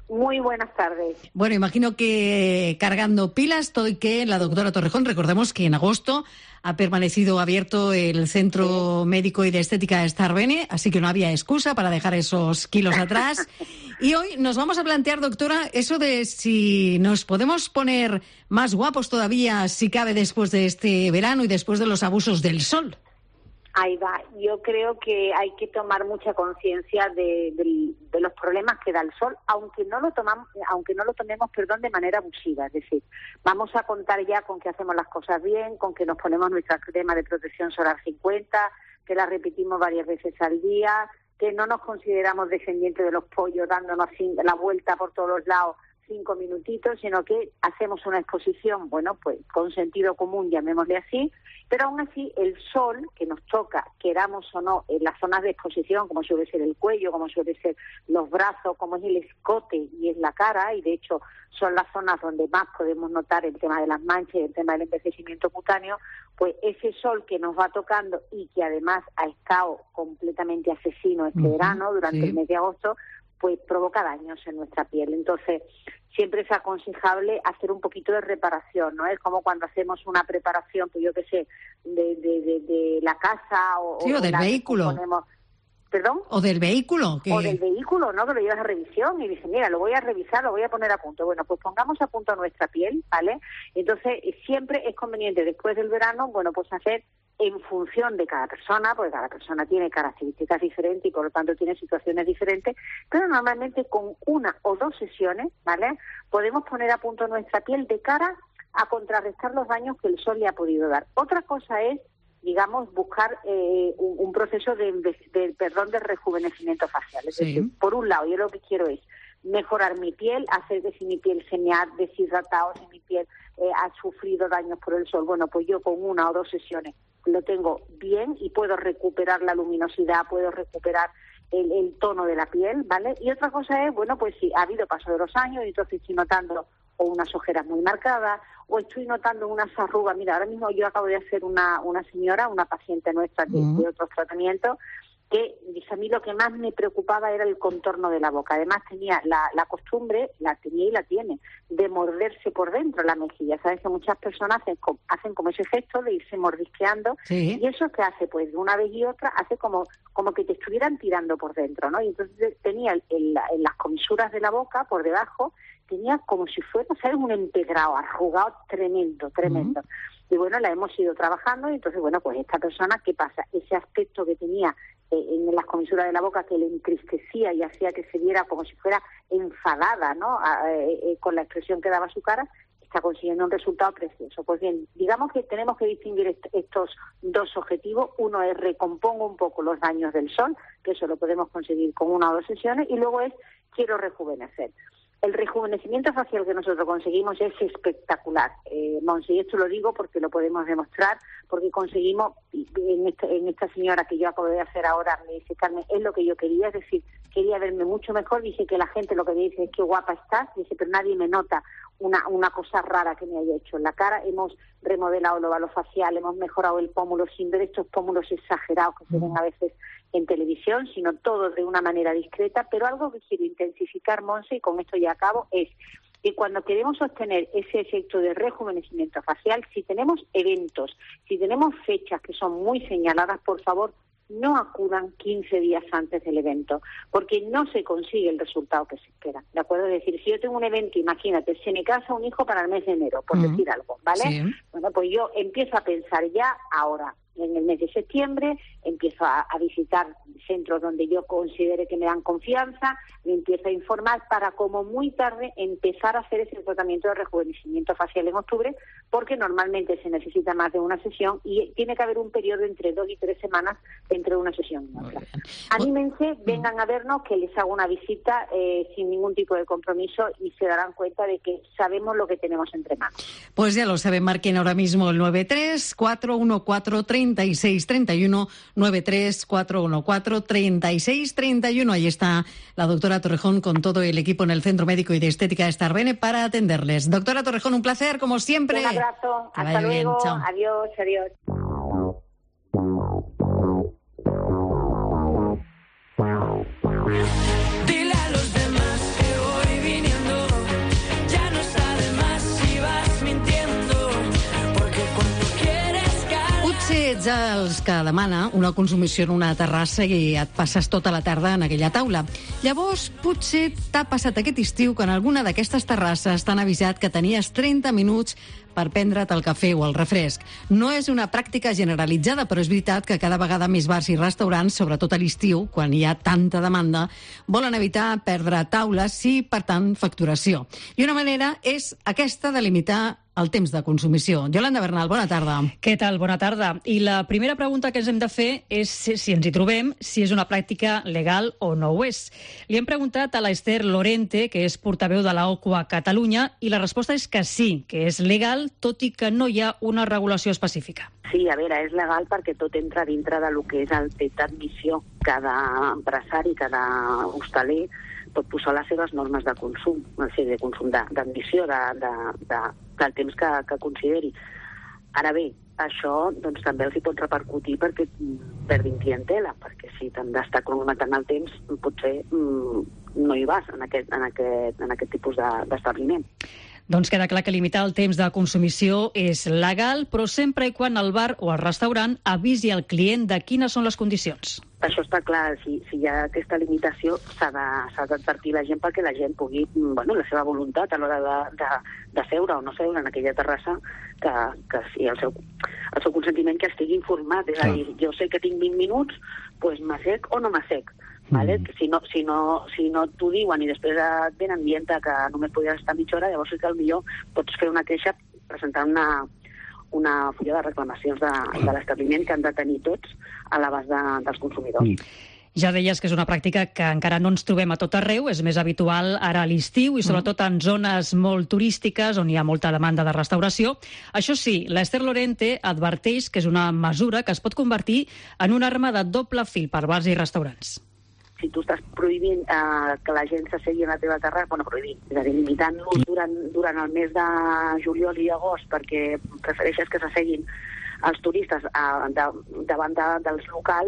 Muy buenas tardes. Bueno, imagino que cargando pilas, todo y que la doctora Torrejón, recordemos que en agosto ha permanecido abierto el Centro sí. Médico y de Estética Star-Bene, así que no había excusa para dejar esos kilos atrás. Y hoy nos vamos a plantear, doctora, eso de si nos podemos poner más guapos todavía, si cabe, después de este verano y después de los abusos del sol. Ahí va. Yo creo que hay que tomar mucha conciencia de, de, de los problemas que da el sol, aunque no lo tomamos, aunque no lo tomemos, perdón, de manera abusiva. Es decir, vamos a contar ya con que hacemos las cosas bien, con que nos ponemos nuestra crema de protección solar cincuenta, que la repetimos varias veces al día, que no nos consideramos descendientes de los pollos dándonos la vuelta por todos los lados cinco minutitos, sino que hacemos una exposición, bueno, pues con sentido común, llamémosle así, pero aún así el sol que nos toca, queramos o no, en las zonas de exposición, como suele ser el cuello, como suele ser los brazos, como es el escote y es la cara, y de hecho son las zonas donde más podemos notar el tema de las manchas y el tema del envejecimiento cutáneo, pues ese sol que nos va tocando y que además ha estado completamente asesino este uh-huh, verano, durante sí. el mes de agosto, pues provoca daños en nuestra piel. Entonces, siempre es aconsejable hacer un poquito de reparación, ¿no? Es como cuando hacemos una preparación, pues yo qué sé, de, de, de, de la casa o, sí, o, o del vehículo. Ponemos, ¿Perdón? O del vehículo. Que... O del vehículo, ¿no? Que lo llevas a revisión y dices, mira, lo voy a revisar, lo voy a poner a punto. Bueno, pues pongamos a punto nuestra piel, ¿vale? Entonces, siempre es conveniente después del verano, bueno, pues hacer en función de cada persona, porque cada persona tiene características diferentes y por lo tanto tiene situaciones diferentes, pero normalmente con una o dos sesiones, ¿vale?, podemos poner a punto nuestra piel de cara a contrarrestar los daños que el sol le ha podido dar. Otra cosa es, digamos, buscar eh, un, un proceso de, de, de, perdón, de rejuvenecimiento facial. Es sí. decir, por un lado, yo lo que quiero es mejorar mi piel, hacer que si mi piel se me ha deshidratado, si mi piel eh, ha sufrido daños por el sol, bueno, pues yo con una o dos sesiones lo tengo bien y puedo recuperar la luminosidad, puedo recuperar el, el tono de la piel, ¿vale? Y otra cosa es, bueno, pues si ha habido paso de los años y entonces estoy notando o unas ojeras muy marcadas o estoy notando unas arrugas. Mira, ahora mismo yo acabo de hacer una, una señora, una paciente nuestra de, uh-huh. de otros tratamientos, que dice, a mí lo que más me preocupaba era el contorno de la boca. Además tenía la, la costumbre, la tenía y la tiene, de morderse por dentro la mejilla. Sabes que muchas personas hacen, hacen como ese gesto de irse mordisqueando, sí. y eso que hace, pues de una vez y otra, hace como, como que te estuvieran tirando por dentro, ¿no? Y entonces tenía el, el, en las comisuras de la boca, por debajo, tenía como si fuera, ¿sabes?, un empedrado, arrugado tremendo, tremendo. Uh-huh. Y bueno, la hemos ido trabajando y entonces, bueno, pues esta persona, ¿qué pasa? Ese aspecto que tenía eh, en las comisuras de la boca que le entristecía y hacía que se viera como si fuera enfadada, ¿no?, a, eh, eh, con la expresión que daba su cara, está consiguiendo un resultado precioso. Pues bien, digamos que tenemos que distinguir est- estos dos objetivos. Uno es recompongo un poco los daños del sol, que eso lo podemos conseguir con una o dos sesiones, y luego es quiero rejuvenecer. El rejuvenecimiento facial que nosotros conseguimos es espectacular, eh, Monse, y esto lo digo porque lo podemos demostrar, porque conseguimos, en esta, en esta señora que yo acabo de hacer ahora, me dice, Carmen, es lo que yo quería, es decir, quería verme mucho mejor, dice que la gente lo que me dice es que guapa estás, dice, pero nadie me nota una, una cosa rara que me haya hecho en la cara. Hemos remodelado el óvalo facial, hemos mejorado el pómulo sin ver estos pómulos exagerados que se ven a veces en televisión, sino todo de una manera discreta. Pero algo que quiero intensificar, Monse, y con esto ya acabo, es que cuando queremos obtener ese efecto de rejuvenecimiento facial, si tenemos eventos, si tenemos fechas que son muy señaladas, por favor, no acudan quince días antes del evento, porque no se consigue el resultado que se espera, ¿de acuerdo? Es decir, si yo tengo un evento, imagínate, se me casa un hijo para el mes de enero, por uh-huh. decir algo, ¿vale? Sí. Bueno, pues yo empiezo a pensar ya ahora, en el mes de septiembre, empiezo a, a visitar centros donde yo considere que me dan confianza, me empiezo a informar para como muy tarde empezar a hacer ese tratamiento de rejuvenecimiento facial en octubre, porque normalmente se necesita más de una sesión y tiene que haber un periodo entre dos y tres semanas entre una sesión y otra. Anímense, vengan a vernos, que les hago una visita eh, sin ningún tipo de compromiso y se darán cuenta de que sabemos lo que tenemos entre manos. Pues ya lo saben, marquen ahora mismo el nueve tres cuatro uno cuatro tres seis tres uno, nueve tres cuatro uno cuatro tres seis tres uno. Ahí está la doctora Torrejón con todo el equipo en el Centro Médico y de Estética Star-Bene para atenderles. Doctora Torrejón, un placer, como siempre. Un abrazo, que hasta luego, bien, adiós, adiós. Dile a los demás que hoy vine dels que demana una consumició en una terrassa i et passes tota la tarda en aquella taula. Llavors, potser t'ha passat aquest estiu que en alguna d'aquestes terrasses t'han avisat que tenies trenta minuts per prendre't el cafè o el refresc. No és una pràctica generalitzada, però és veritat que cada vegada més bars i restaurants, sobretot a l'estiu, quan hi ha tanta demanda, volen evitar perdre taules i, per tant, facturació. I una manera és aquesta de limitar el temps de consumició. Yolanda Bernal, bona tarda. Què tal? Bona tarda. I la primera pregunta que ens hem de fer és si ens hi trobem, si és una pràctica legal o no ho és. Li hem preguntat a l'Ester Lorente, que és portaveu de la O C U a Catalunya, i la resposta és que sí, que és legal, tot i que no hi ha una regulació específica. Sí, a veure, és legal perquè tot entra dintre de lo que és el text d'admissió. Cada empresari, cada hostaler pot posar les seves normes de consum, o sigui, de consum d'admissió, de, de, de, del temps que, que consideri. Ara bé, això doncs, també els hi pot repercutir perquè perdin clientela, perquè si t'han d'estar cronometrant el temps, potser mm, no hi vas en aquest, en aquest, en aquest tipus d'establiment. Doncs queda clar que limitar el temps de consumició és legal, però sempre i quan el bar o el restaurant avisi al client de quines són les condicions. Això està clar, si, si hi ha aquesta limitació s'ha d'advertir la gent perquè la gent pugui, bueno, la seva voluntat a l'hora de, de, de seure o no seure en aquella terrassa, que, que si el seu, el seu consentiment que estigui informat, és a dir, jo sé que tinc vint minuts, doncs m'assec o no m'assec. Vale? Mm. Si no, si no, si no t'ho diuen i després et venen dient que només podies estar mitja hora, llavors sí que potser pots fer una queixa presentant una, una fulla de reclamacions de, de l'establiment que han de tenir tots a l'abast de, dels consumidors. Mm. Ja deies que és una pràctica que encara no ens trobem a tot arreu, és més habitual ara a l'estiu i sobretot en zones molt turístiques on hi ha molta demanda de restauració. Això sí, l'Ester Lorente adverteix que és una mesura que es pot convertir en una arma de doble fil per bars i restaurants. Si tu estàs prohibint eh, que la gent s'assegui a la teva terrassa, bueno, prohibint, és a dir, limitant-los durant, durant el mes de juliol i agost perquè prefereixes que s'asseguin els turistes eh, de, davant de, dels locals,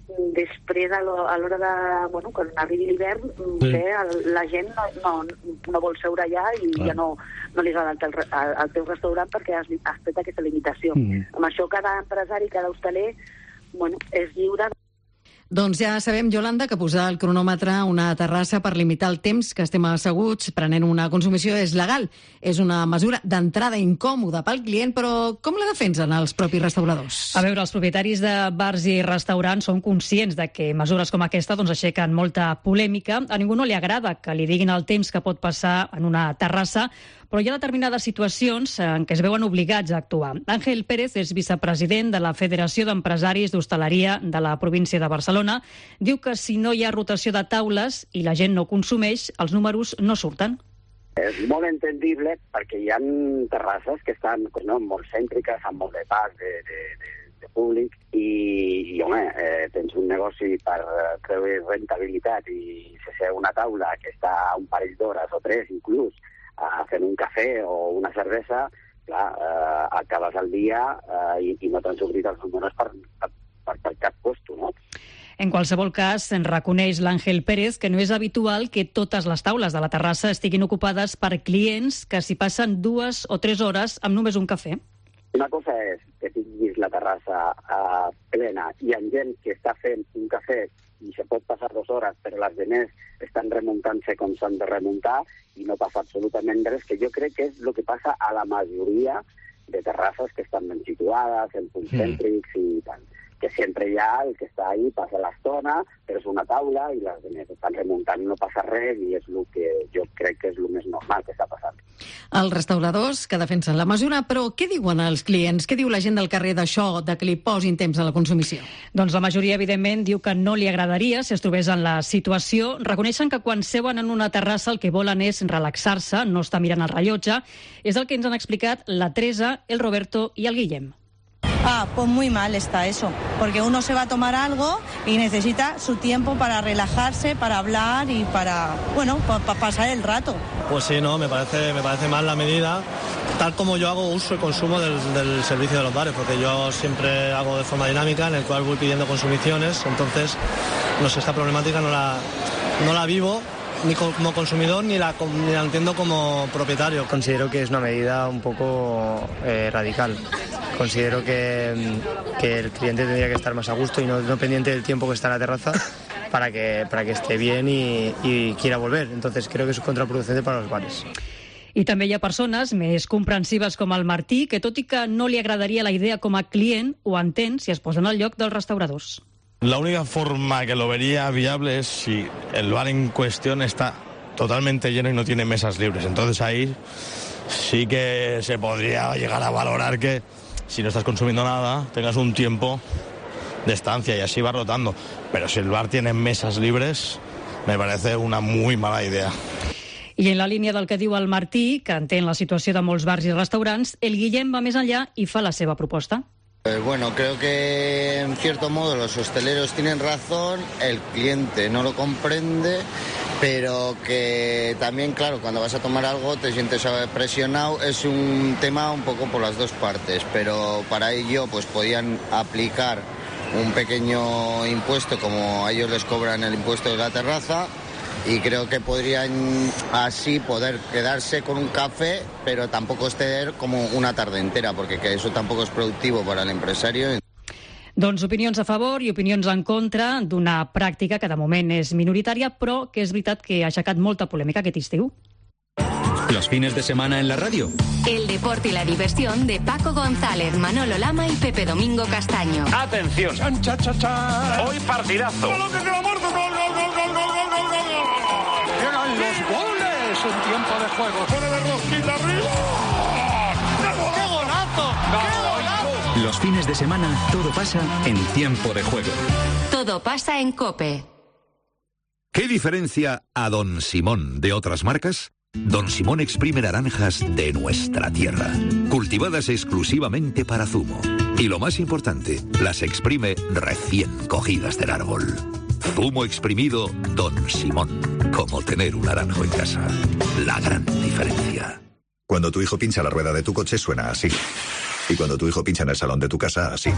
després a l'hora de, bueno, quan arribi l'hivern, sí. la gent no, no, no vol seure allà i Clar. ja no, no li agrada el, el, el teu restaurant perquè has, has fet aquesta limitació. Mm. Amb això cada empresari, cada hostaler, bueno, és lliure. Doncs ja sabem, Yolanda, que posar el cronòmetre a una terrassa per limitar el temps que estem asseguts prenent una consumició és legal. És una mesura d'entrada incòmoda pel client, però com la defensen els propis restauradors? A veure, els propietaris de bars i restaurants són conscients de que mesures com aquesta doncs, aixequen molta polèmica. A ningú no li agrada que li diguin el temps que pot passar en una terrassa, però hi ha determinades situacions en què es veuen obligats a actuar. Ángel Pérez és vicepresident de la Federació d'Empresaris d'Hostaleria de la província de Barcelona. Diu que si no hi ha rotació de taules i la gent no consumeix, els números no surten. És molt entendible perquè hi ha terrasses que estan no, molt cèntriques, amb molt de pas de, de, de, de públic i, i home, eh, tens un negoci per treure rentabilitat i si sé una taula que està un parell d'hores o tres inclús a fent un cafè o una cervesa, clar, eh, acabes el dia eh, i, i no t'han sortit els números per, per, per, per cap puesto, no? En qualsevol cas, en reconeix l'Àngel Pérez que no és habitual que totes les taules de la terrassa estiguin ocupades per clients que s'hi passen dues o tres hores amb només un cafè. Una cosa és que tinguis la terrassa eh, plena i hi ha gent que està fent un cafè i se pot passar dues hores, però les demés estan remuntant-se com s'han de remuntar i no passa absolutament res, que jo crec que és el que passa a la majoria de terrasses que estan ben situades, en punts mm. cèntrics i tant. Que sempre hi ha el que està ahí, passa l'estona, però és una taula i les demés estan remuntant, no passa res i és el que jo crec que és el més normal que està passant. Els restauradors que defensen la mesura, però què diuen els clients? Què diu la gent del carrer d'això, de que li posin temps a la consumició? Doncs la majoria, evidentment, diu que no li agradaria si es trobés en la situació. Reconeixen que quan seuen en una terrassa el que volen és relaxar-se, no estar mirant el rellotge. És el que ens han explicat la Teresa, el Roberto i el Guillem. Ah, pues muy mal está eso, porque uno se va a tomar algo y necesita su tiempo para relajarse, para hablar y para, bueno, para pa pasar el rato. Pues sí, no, me parece, me parece mal la medida, tal como yo hago uso y consumo del, del servicio de los bares, porque yo siempre hago de forma dinámica, en el cual voy pidiendo consumiciones, entonces, no sé, esta problemática no la, no la vivo ni como consumidor ni la, ni la entiendo como propietario. Considero que es una medida un poco eh, radical. Considero que, que el cliente tendría que estar más a gusto y no, no pendiente del tiempo que está en la terraza para que, para que esté bien y, y quiera volver. Entonces creo que es contraproducente para los bares. I també hi ha persones més comprensives com el Martí, que tot i que no li agradaria la idea com a client, ho entén si es posen al lloc dels restauradors. La única forma que lo vería viable es si el bar en cuestión está totalmente lleno y no tiene mesas libres. Entonces ahí sí que se podría llegar a valorar que si no estás consumiendo nada, tengas un tiempo de estancia y así va rotando. Pero si el bar tiene mesas libres, me parece una muy mala idea. I en la línia del que diu el Martí, que entén la situació de molts bars i restaurants, el Guillem va més enllà i fa la seva proposta. Eh, bueno, creo que en cierto modo los hosteleros tienen razón, el cliente no lo comprende, pero que también, claro, cuando vas a tomar algo te sientes presionado. Es un tema un poco por las dos partes, pero para ello pues podían aplicar un pequeño impuesto como a ellos les cobran el impuesto de la terraza. Y creo que podrían así poder quedarse con un café, pero tampoco exceder como una tarde entera, porque que eso tampoco es productivo para el empresario. Doncs opinions a favor i opinions en contra d'una pràctica que de moment és minoritària, però que és veritat que ha aixecat molta polèmica aquest estiu. Los fines de semana en la radio. El deporte y la diversión de Paco González, Manolo Lama y Pepe Domingo Castaño. Atención. Chan, cha, cha, cha. Hoy partidazo. Llegan los goles en tiempo de juego. Pone de rosquita arriba. ¡Qué golazo! ¡Qué golazo! Los fines de semana todo pasa en tiempo de juego. Todo pasa en COPE. ¿Qué diferencia a Don Simón de otras marcas? Don Simón exprime naranjas de nuestra tierra, cultivadas exclusivamente para zumo. Y lo más importante, las exprime recién cogidas del árbol. Zumo exprimido Don Simón, como tener un naranjo en casa. La gran diferencia. Cuando tu hijo pincha la rueda de tu coche suena así. Y cuando tu hijo pincha en el salón de tu casa, así.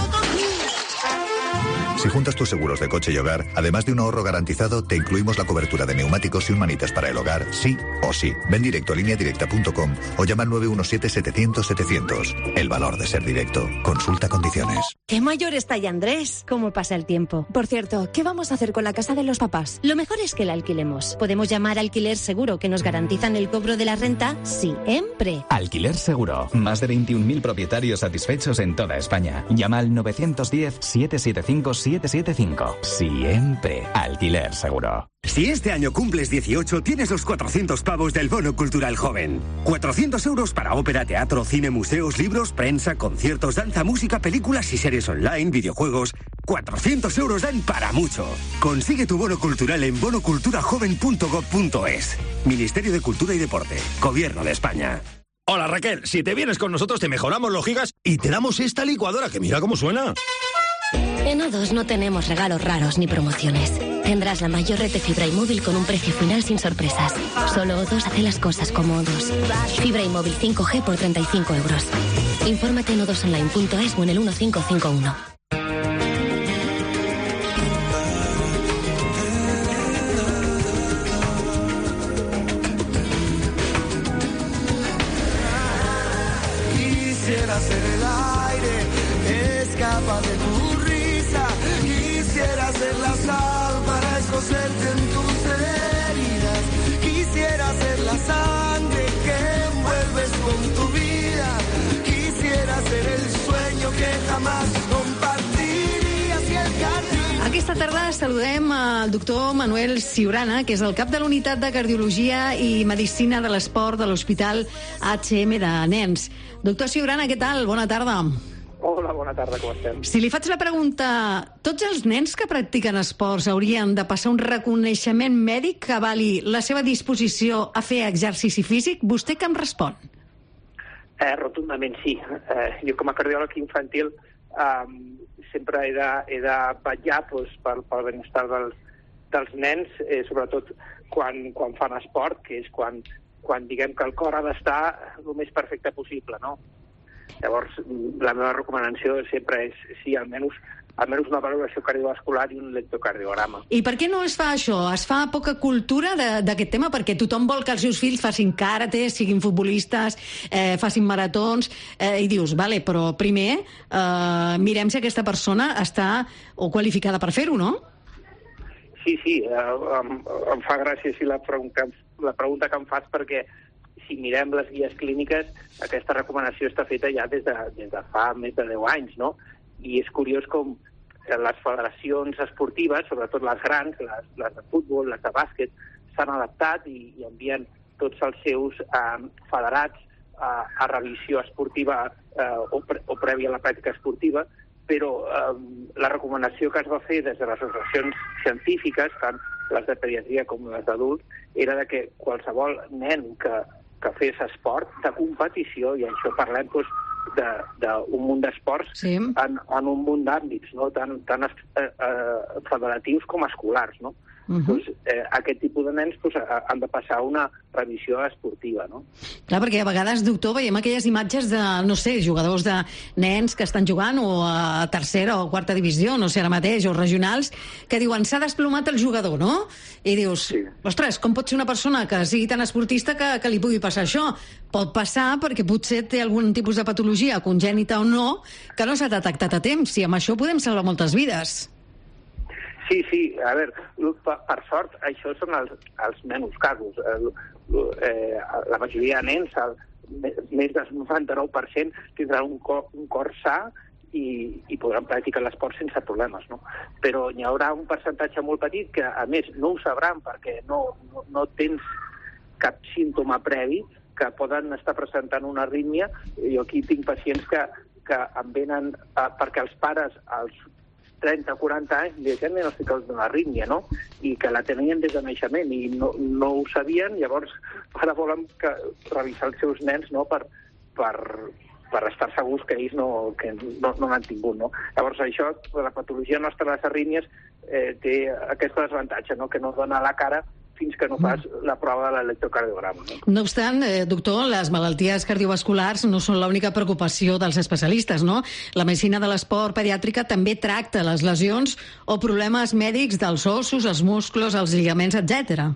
Si juntas tus seguros de coche y hogar, además de un ahorro garantizado, te incluimos la cobertura de neumáticos y un manitas para el hogar, sí o sí. Ven directo a línea directa punto com o llama al nueve uno siete, setecientos, setecientos. El valor de ser directo. Consulta condiciones. ¡Qué mayor está ya Andrés! ¿Cómo pasa el tiempo? Por cierto, ¿qué vamos a hacer con la casa de los papás? Lo mejor es que la alquilemos. Podemos llamar a Alquiler Seguro, que nos garantizan el cobro de la renta siempre. Alquiler Seguro. Más de veintiún mil propietarios satisfechos en toda España. Llama al nueve uno cero, siete siete cinco, siete siete cinco. Siempre. Alquiler Seguro. Si este año cumples dieciocho, tienes los cuatrocientos pavos del Bono Cultural Joven. cuatrocientos euros para ópera, teatro, cine, museos, libros, prensa, conciertos, danza, música, películas y series online, videojuegos. cuatrocientos euros dan para mucho. Consigue tu bono cultural en bono cultura joven punto gob punto es. Ministerio de Cultura y Deporte. Gobierno de España. Hola Raquel, si te vienes con nosotros te mejoramos los gigas y te damos esta licuadora que mira cómo suena. En O dos no tenemos regalos raros ni promociones. Tendrás la mayor red de fibra y móvil con un precio final sin sorpresas. Solo O dos hace las cosas como O dos. Fibra y móvil cinco G por treinta y cinco euros. Infórmate en o dos online punto es o en el uno cinco cinco uno. Quisiera ser el aire, escapa de tu risa. Quisiera ser la sal para escocerte en tus heridas. Quisiera ser la sangre que envuelves con tu vida. Quisiera ser el sueño que jamás compartirías y el jardín. Aquesta tarda saludem al doctor Manuel Ciurana, que és el cap de la Unitat de Cardiologia i Medicina de l'Esport de l'Hospital H M de Nens. Doctor Ciurana, què tal? Bona tarda. Hola, bona tarda, com estem? Si li faig la pregunta, tots els nens que practiquen esports haurien de passar un reconeixement mèdic que avali la seva disposició a fer exercici físic? Vostè què em respon? Eh, rotundament sí. Eh, jo com a cardiòleg infantil eh, sempre he de, he de vetllar doncs, pel, pel benestar dels, dels nens, eh, sobretot quan, quan fan esport, que és quan, quan diguem que el cor ha d'estar el més perfecte possible, no? Llavors, la meva recomanació sempre és, sí, almenys almenys una valoració cardiovascular i un electrocardiograma. I per què no es fa això? Es fa poca cultura d'aquest tema? Perquè tothom vol que els seus fills facin karate, siguin futbolistes, eh, facin maratons, eh, i dius, vale, però primer eh, mirem si aquesta persona està o qualificada per fer-ho, no? Sí, sí, eh, em, em fa gràcia si la pregunta, la pregunta que em fas, perquè si mirem les guies clíniques, aquesta recomanació està feta ja des de, des de fa més de deu anys, no? I és curiós com les federacions esportives, sobretot les grans, les, les de futbol, les de bàsquet, s'han adaptat i, i envien tots els seus eh, federats a, a revisió esportiva eh, o, pre, o prèvia a la pràctica esportiva, però eh, la recomanació que es va fer des de les associacions científiques, tant les de pediatria com les d'adults, era de que qualsevol nen que, que fes esport de competició, i això parlem doncs, d'un munt d'esports sí. en, en un munt d'àmbits, no? tant, tant eh, eh, federatius com escolars, no? Uh -huh. doncs, eh, aquest tipus de nens doncs, han de passar una revisió esportiva, no? Clar, perquè a vegades, doctor, veiem aquelles imatges de, no sé, jugadors de nens que estan jugant o a tercera o quarta divisió, no sé, ara mateix, o regionals, que diuen, s'ha desplomat el jugador, no? I dius, sí. ostres, com pot ser una persona que sigui tan esportista que, que li pugui passar això? Pot passar perquè potser té algun tipus de patologia, congènita o no, que no s'ha detectat a temps, i amb això podem salvar moltes vides. Sí, sí, a veure, per, per sort, això són els, els menys casos. Eh, eh, la majoria de nens, el, més del noranta-nou per cent, tindran un cor, un cor sa i, i podran practicar l'esport sense problemes, no? Però hi haurà un percentatge molt petit que, a més, no ho sabran perquè no, no, no tens cap símptoma previ, que poden estar presentant una arrítmia. Jo aquí tinc pacients que, que em venen eh, perquè els pares, els trenta o quaranta anys, li han diagnosticat d'una arrítmia, no? I que la tenien des de naixement i no, no ho sabien, llavors ara volen que, revisar els seus nens, no?, per, per, per estar segurs que ells no, que no, no n'han tingut, no? Llavors això, la patologia nostra de les arrítmies eh, té aquest desavantatge, no?, que no dona la cara fins que no fas la prova de l'electrocardiograma. No? no obstant, eh, doctor, les malalties cardiovasculars no són l'única preocupació dels especialistes, no? La medicina de l'esport pediàtrica també tracta les lesions o problemes mèdics dels ossos, els musclos, els lligaments, etcètera.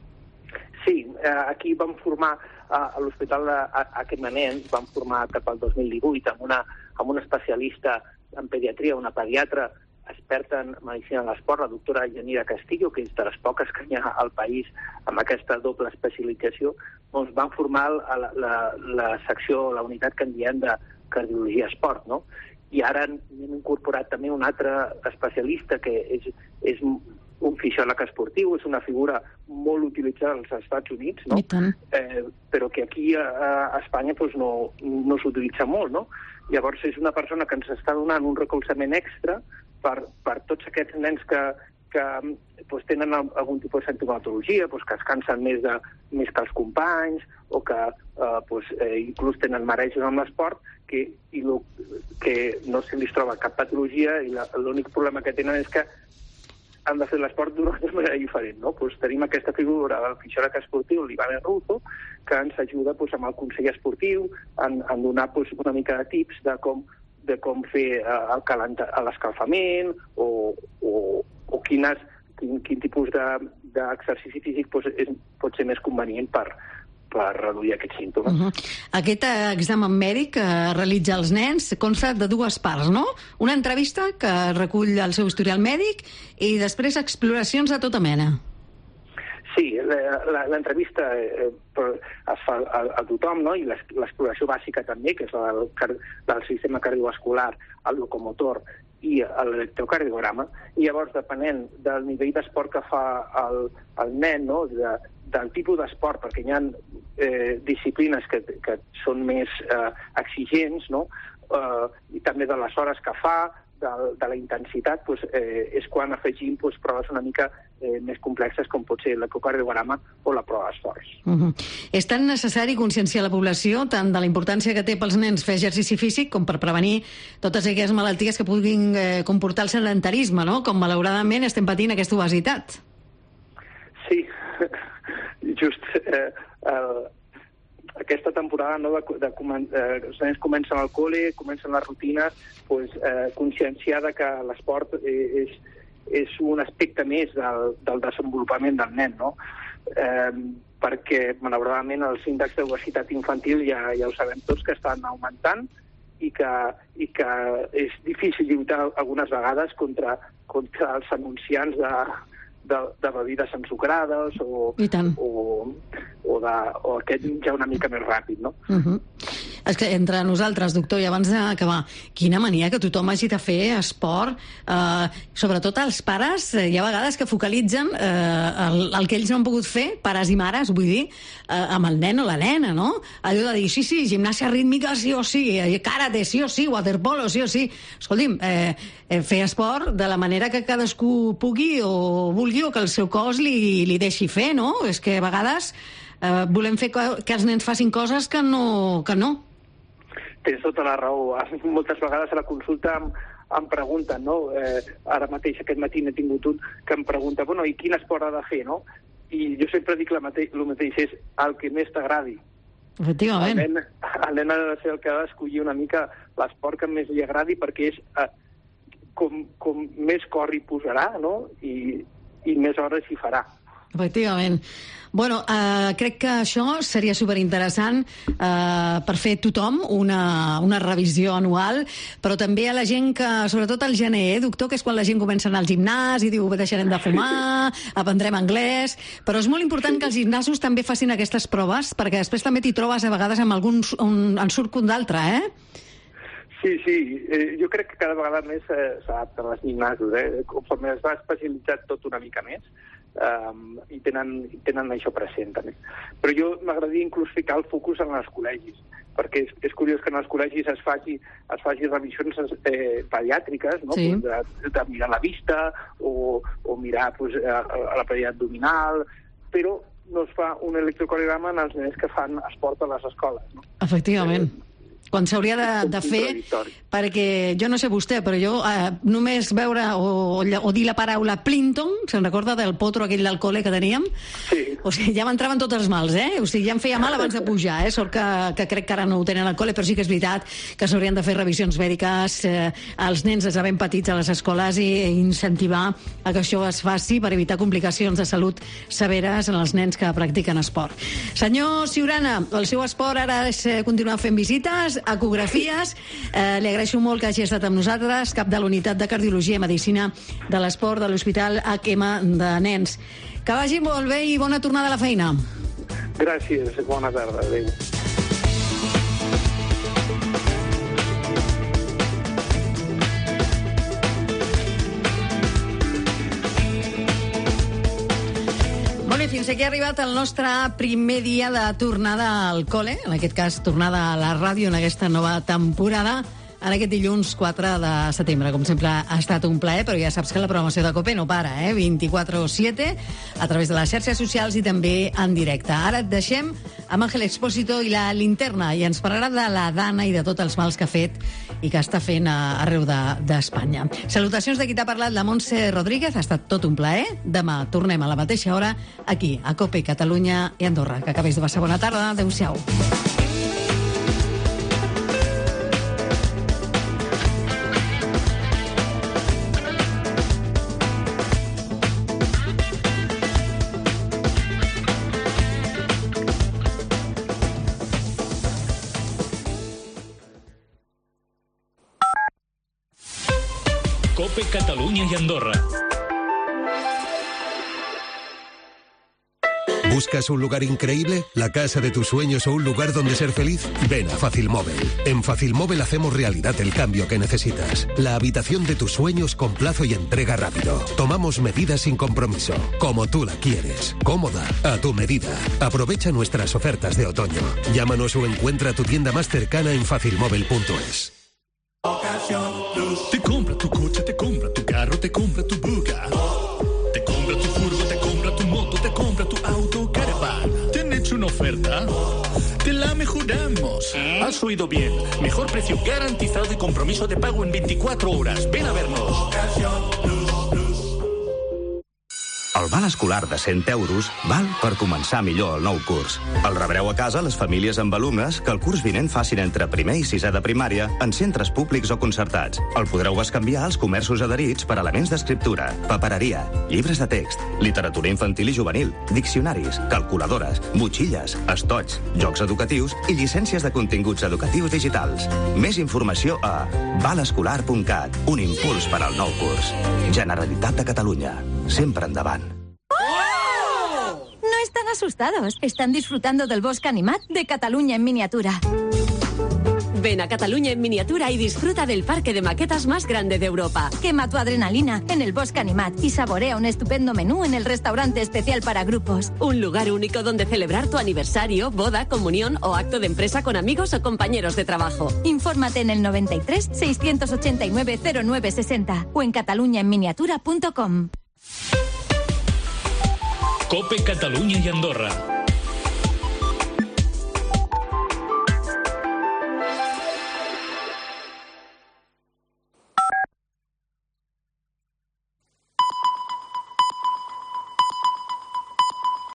Sí, eh, aquí vam formar a, a l'Hospital d'aquest Manent, vam formar cap al dos mil divuit amb una, amb una especialista en pediatria, una pediatra experta en medicina de l'esport, la doctora Yanira Castillo, que és de les poques que hi ha al país amb aquesta doble especialització, doncs van formar la, la, la secció, la unitat que en diem de cardiologia esport, no? I ara hem incorporat també un altre especialista que és, és un fisiòleg esportiu, és una figura molt utilitzada als Estats Units, no? Eh, però que aquí a, a Espanya doncs, no, no s'utilitza molt, no? Llavors és una persona que ens està donant un recolzament extra per, per tots aquests nens que, que pues, tenen algun tipus de sintomatologia, pues, que es cansen més, de, més que els companys, o que eh, pues, eh, inclús tenen marejos amb l'esport, que, i lo, que no se li troba cap patologia, i l'únic problema que tenen és que han de fer l'esport d'una manera diferent, no? Pues, tenim aquesta figura del fisiòleg esportiu, l'Iván Ruzo, que ens ajuda pues, amb el consell esportiu, en, en donar pues, una mica de tips de com de com fer l'escalfament o, o, o quines, quin, quin tipus d'exercici de, físic pues, és, pot ser més convenient per, per reduir aquests símptomes. Uh -huh. Aquest examen mèdic que realitza els nens consta de dues parts, no? Una entrevista que recull el seu historial mèdic i després exploracions de tota mena. Sí, l'entrevista eh, es fa a, a tothom, no? I l'exploració bàsica també, que és la del, del sistema cardiovascular, el locomotor i l'electrocardiograma, i llavors, depenent del nivell d'esport que fa el, el nen, no? de, del tipus d'esport, perquè hi ha eh, disciplines que, que són més eh, exigents, no? eh, i també de les hores que fa, de, de la intensitat, doncs, eh, és quan afegim doncs, proves una mica eh, més complexes, com pot ser l'ecocardiograma o la prova d'esforç. Uh -huh. És tan necessari conscienciar la població tant de la importància que té pels nens fer exercici físic com per prevenir totes aquelles malalties que puguin eh, comportar el sedentarisme, no? Com malauradament estem patint aquesta obesitat. Sí, just eh, el, aquesta temporada no, de, de, de, els nens comencen al col·le, comencen les rutines, pues, eh, conscienciar que l'esport és, és un aspecte més del, del desenvolupament del nen, no? Eh, perquè, malauradament, els índexs d'obesitat infantil ja, ja ho sabem tots que estan augmentant i que, i que és difícil lluitar algunes vegades contra, contra els anunciants de, de, de bebides ensucrades o, o, o, de, o aquest ja una mica més ràpid, no? Uh-huh. És que entre nosaltres, doctor, i abans d'acabar, quina mania que tothom hagi de fer esport, eh, sobretot els pares, eh, hi ha vegades que focalitzen eh, el, el que ells no han pogut fer, pares i mares, vull dir, eh, amb el nen o la nena, no? Allò de dir, sí, sí, gimnàsia rítmica sí o sí, karate sí o sí, waterpolo sí o sí. Escolti'm, eh, eh, fer esport de la manera que cadascú pugui o vulgui o que el seu cos li, li deixi fer, no? És que a vegades eh, volem fer que, que els nens facin coses que no, que no. Tens tota la raó. Moltes vegades a la consulta em, em pregunten, no? Eh, ara mateix, aquest matí n'he tingut un que em pregunta, bueno, i quin esport ha de fer, no? I jo sempre dic el mateix, el mateix és el que més t'agradi. Efectivament. El nen, el nen ha de ser el que ha d'escollir una mica l'esport que més li agradi perquè és eh, com, com més cor hi posarà, no? I, i més hores hi farà. Efectivament. Bueno, eh, crec que això seria superinteressant eh, per fer tothom una, una revisió anual, però també a la gent que, sobretot al gener, eh, doctor, que és quan la gent comença a anar al gimnàs i diu deixarem de fumar, aprendrem anglès, però és molt important que els gimnasos també facin aquestes proves, perquè després també t'hi trobes a vegades amb algun un, en surt un d'altre, eh? Sí, sí, eh, jo crec que cada vegada més eh, s'adapten als gimnasos, eh? Conforme es va especialitzar tot una mica més, Um, i, tenen, i tenen això present també. Però jo m'agradaria inclús ficar el focus en els col·legis, perquè és, és curiós que en els col·legis es faci, es faci revisions eh, pediàtriques, no? Sí. Pues de, de mirar la vista o, o mirar pues, a, a la paella abdominal, però no es fa un electrocardiograma en els nens que fan esport a les escoles, no? Efectivament. Eh, quan s'hauria de, de fer, perquè jo no sé vostè, però jo eh, només veure o, o dir la paraula Plinton, se'n recorda del potro aquell del col·le que teníem? Sí. O sigui, ja m'entraven tots els mals, eh? O sigui, ja em feia mal abans de pujar, eh? Sort que, que crec que ara no ho tenen al col·le, però sí que és veritat que s'haurien de fer revisions mèdiques eh, als nens des de ben petits a les escoles i, i incentivar a que això es faci per evitar complicacions de salut severes en els nens que practiquen esport. Senyor Ciurana, el seu esport ara és eh, continuar fent visites, ecografies. Eh, li agraeixo molt que hagi estat amb nosaltres, cap de la Unitat de Cardiologia i Medicina de l'Esport de l'Hospital H M de Nens. Que vagi molt bé i bona tornada a la feina. Gràcies, bona tarda, adéu. Bueno, i fins aquí ha arribat el nostre primer dia de tornada al col·le, en aquest cas tornada a la ràdio en aquesta nova temporada, en aquest dilluns quatre de setembre. Com sempre ha estat un plaer, però ja saps que la programació de COPE no para, eh? vint-i-quatre siete, a través de les xarxes socials i també en directe. Ara et deixem amb Ángel Expósito i la linterna, i ens parlarà de la Dana i de tots els mals que ha fet i que està fent a, arreu d'Espanya. De, Salutacions de qui t'ha parlat, la Montse Rodríguez. Ha estat tot un plaer. Demà tornem a la mateixa hora aquí, a COPE, Catalunya i Andorra. Que acabés de passar bona tarda. Adéu-siau. COPE Catalunya y Andorra. ¿Buscas un lugar increíble? ¿La casa de tus sueños o un lugar donde ser feliz? Ven a Facilmóvil. En Facilmóvil hacemos realidad el cambio que necesitas. La habitación de tus sueños con plazo y entrega rápido. Tomamos medidas sin compromiso, como tú la quieres. Cómoda, a tu medida. Aprovecha nuestras ofertas de otoño. Llámanos o encuentra tu tienda más cercana en facilmóvil punto es. Te compra tu coche, te compra tu carro, te compra tu buga. Te compra tu furgo, te compra tu moto, te compra tu auto, caravan. ¿Te han hecho una oferta? Te la mejoramos. Has oído bien. Mejor precio garantizado y compromiso de pago en veinticuatro horas. Ven a vernos. El val escolar de cent euros val per començar millor el nou curs. El rebreu a casa les famílies amb alumnes que el curs vinent facin entre primer i sisè de primària en centres públics o concertats. El podreu bescanviar als comerços adherits per elements d'escriptura, papereria, llibres de text, literatura infantil i juvenil, diccionaris, calculadores, motxilles, estoig, jocs educatius i llicències de continguts educatius digitals. Més informació a val escolar punt cat. Un impuls per al nou curs. Generalitat de Catalunya. Sempre endavant. No están asustados. Están disfrutando del bosque animat de Cataluña en miniatura. Ven a Cataluña en miniatura y disfruta del parque de maquetas más grande de Europa. Quema tu adrenalina en el Bosque Animat y saborea un estupendo menú en el restaurante especial para grupos. Un lugar único donde celebrar tu aniversario, boda, comunión o acto de empresa con amigos o compañeros de trabajo. Infórmate en el noventa y tres, seiscientos ochenta y nueve, cero nueve sesenta o en cataluña en miniatura punto com. Cope Catalunya i Andorra.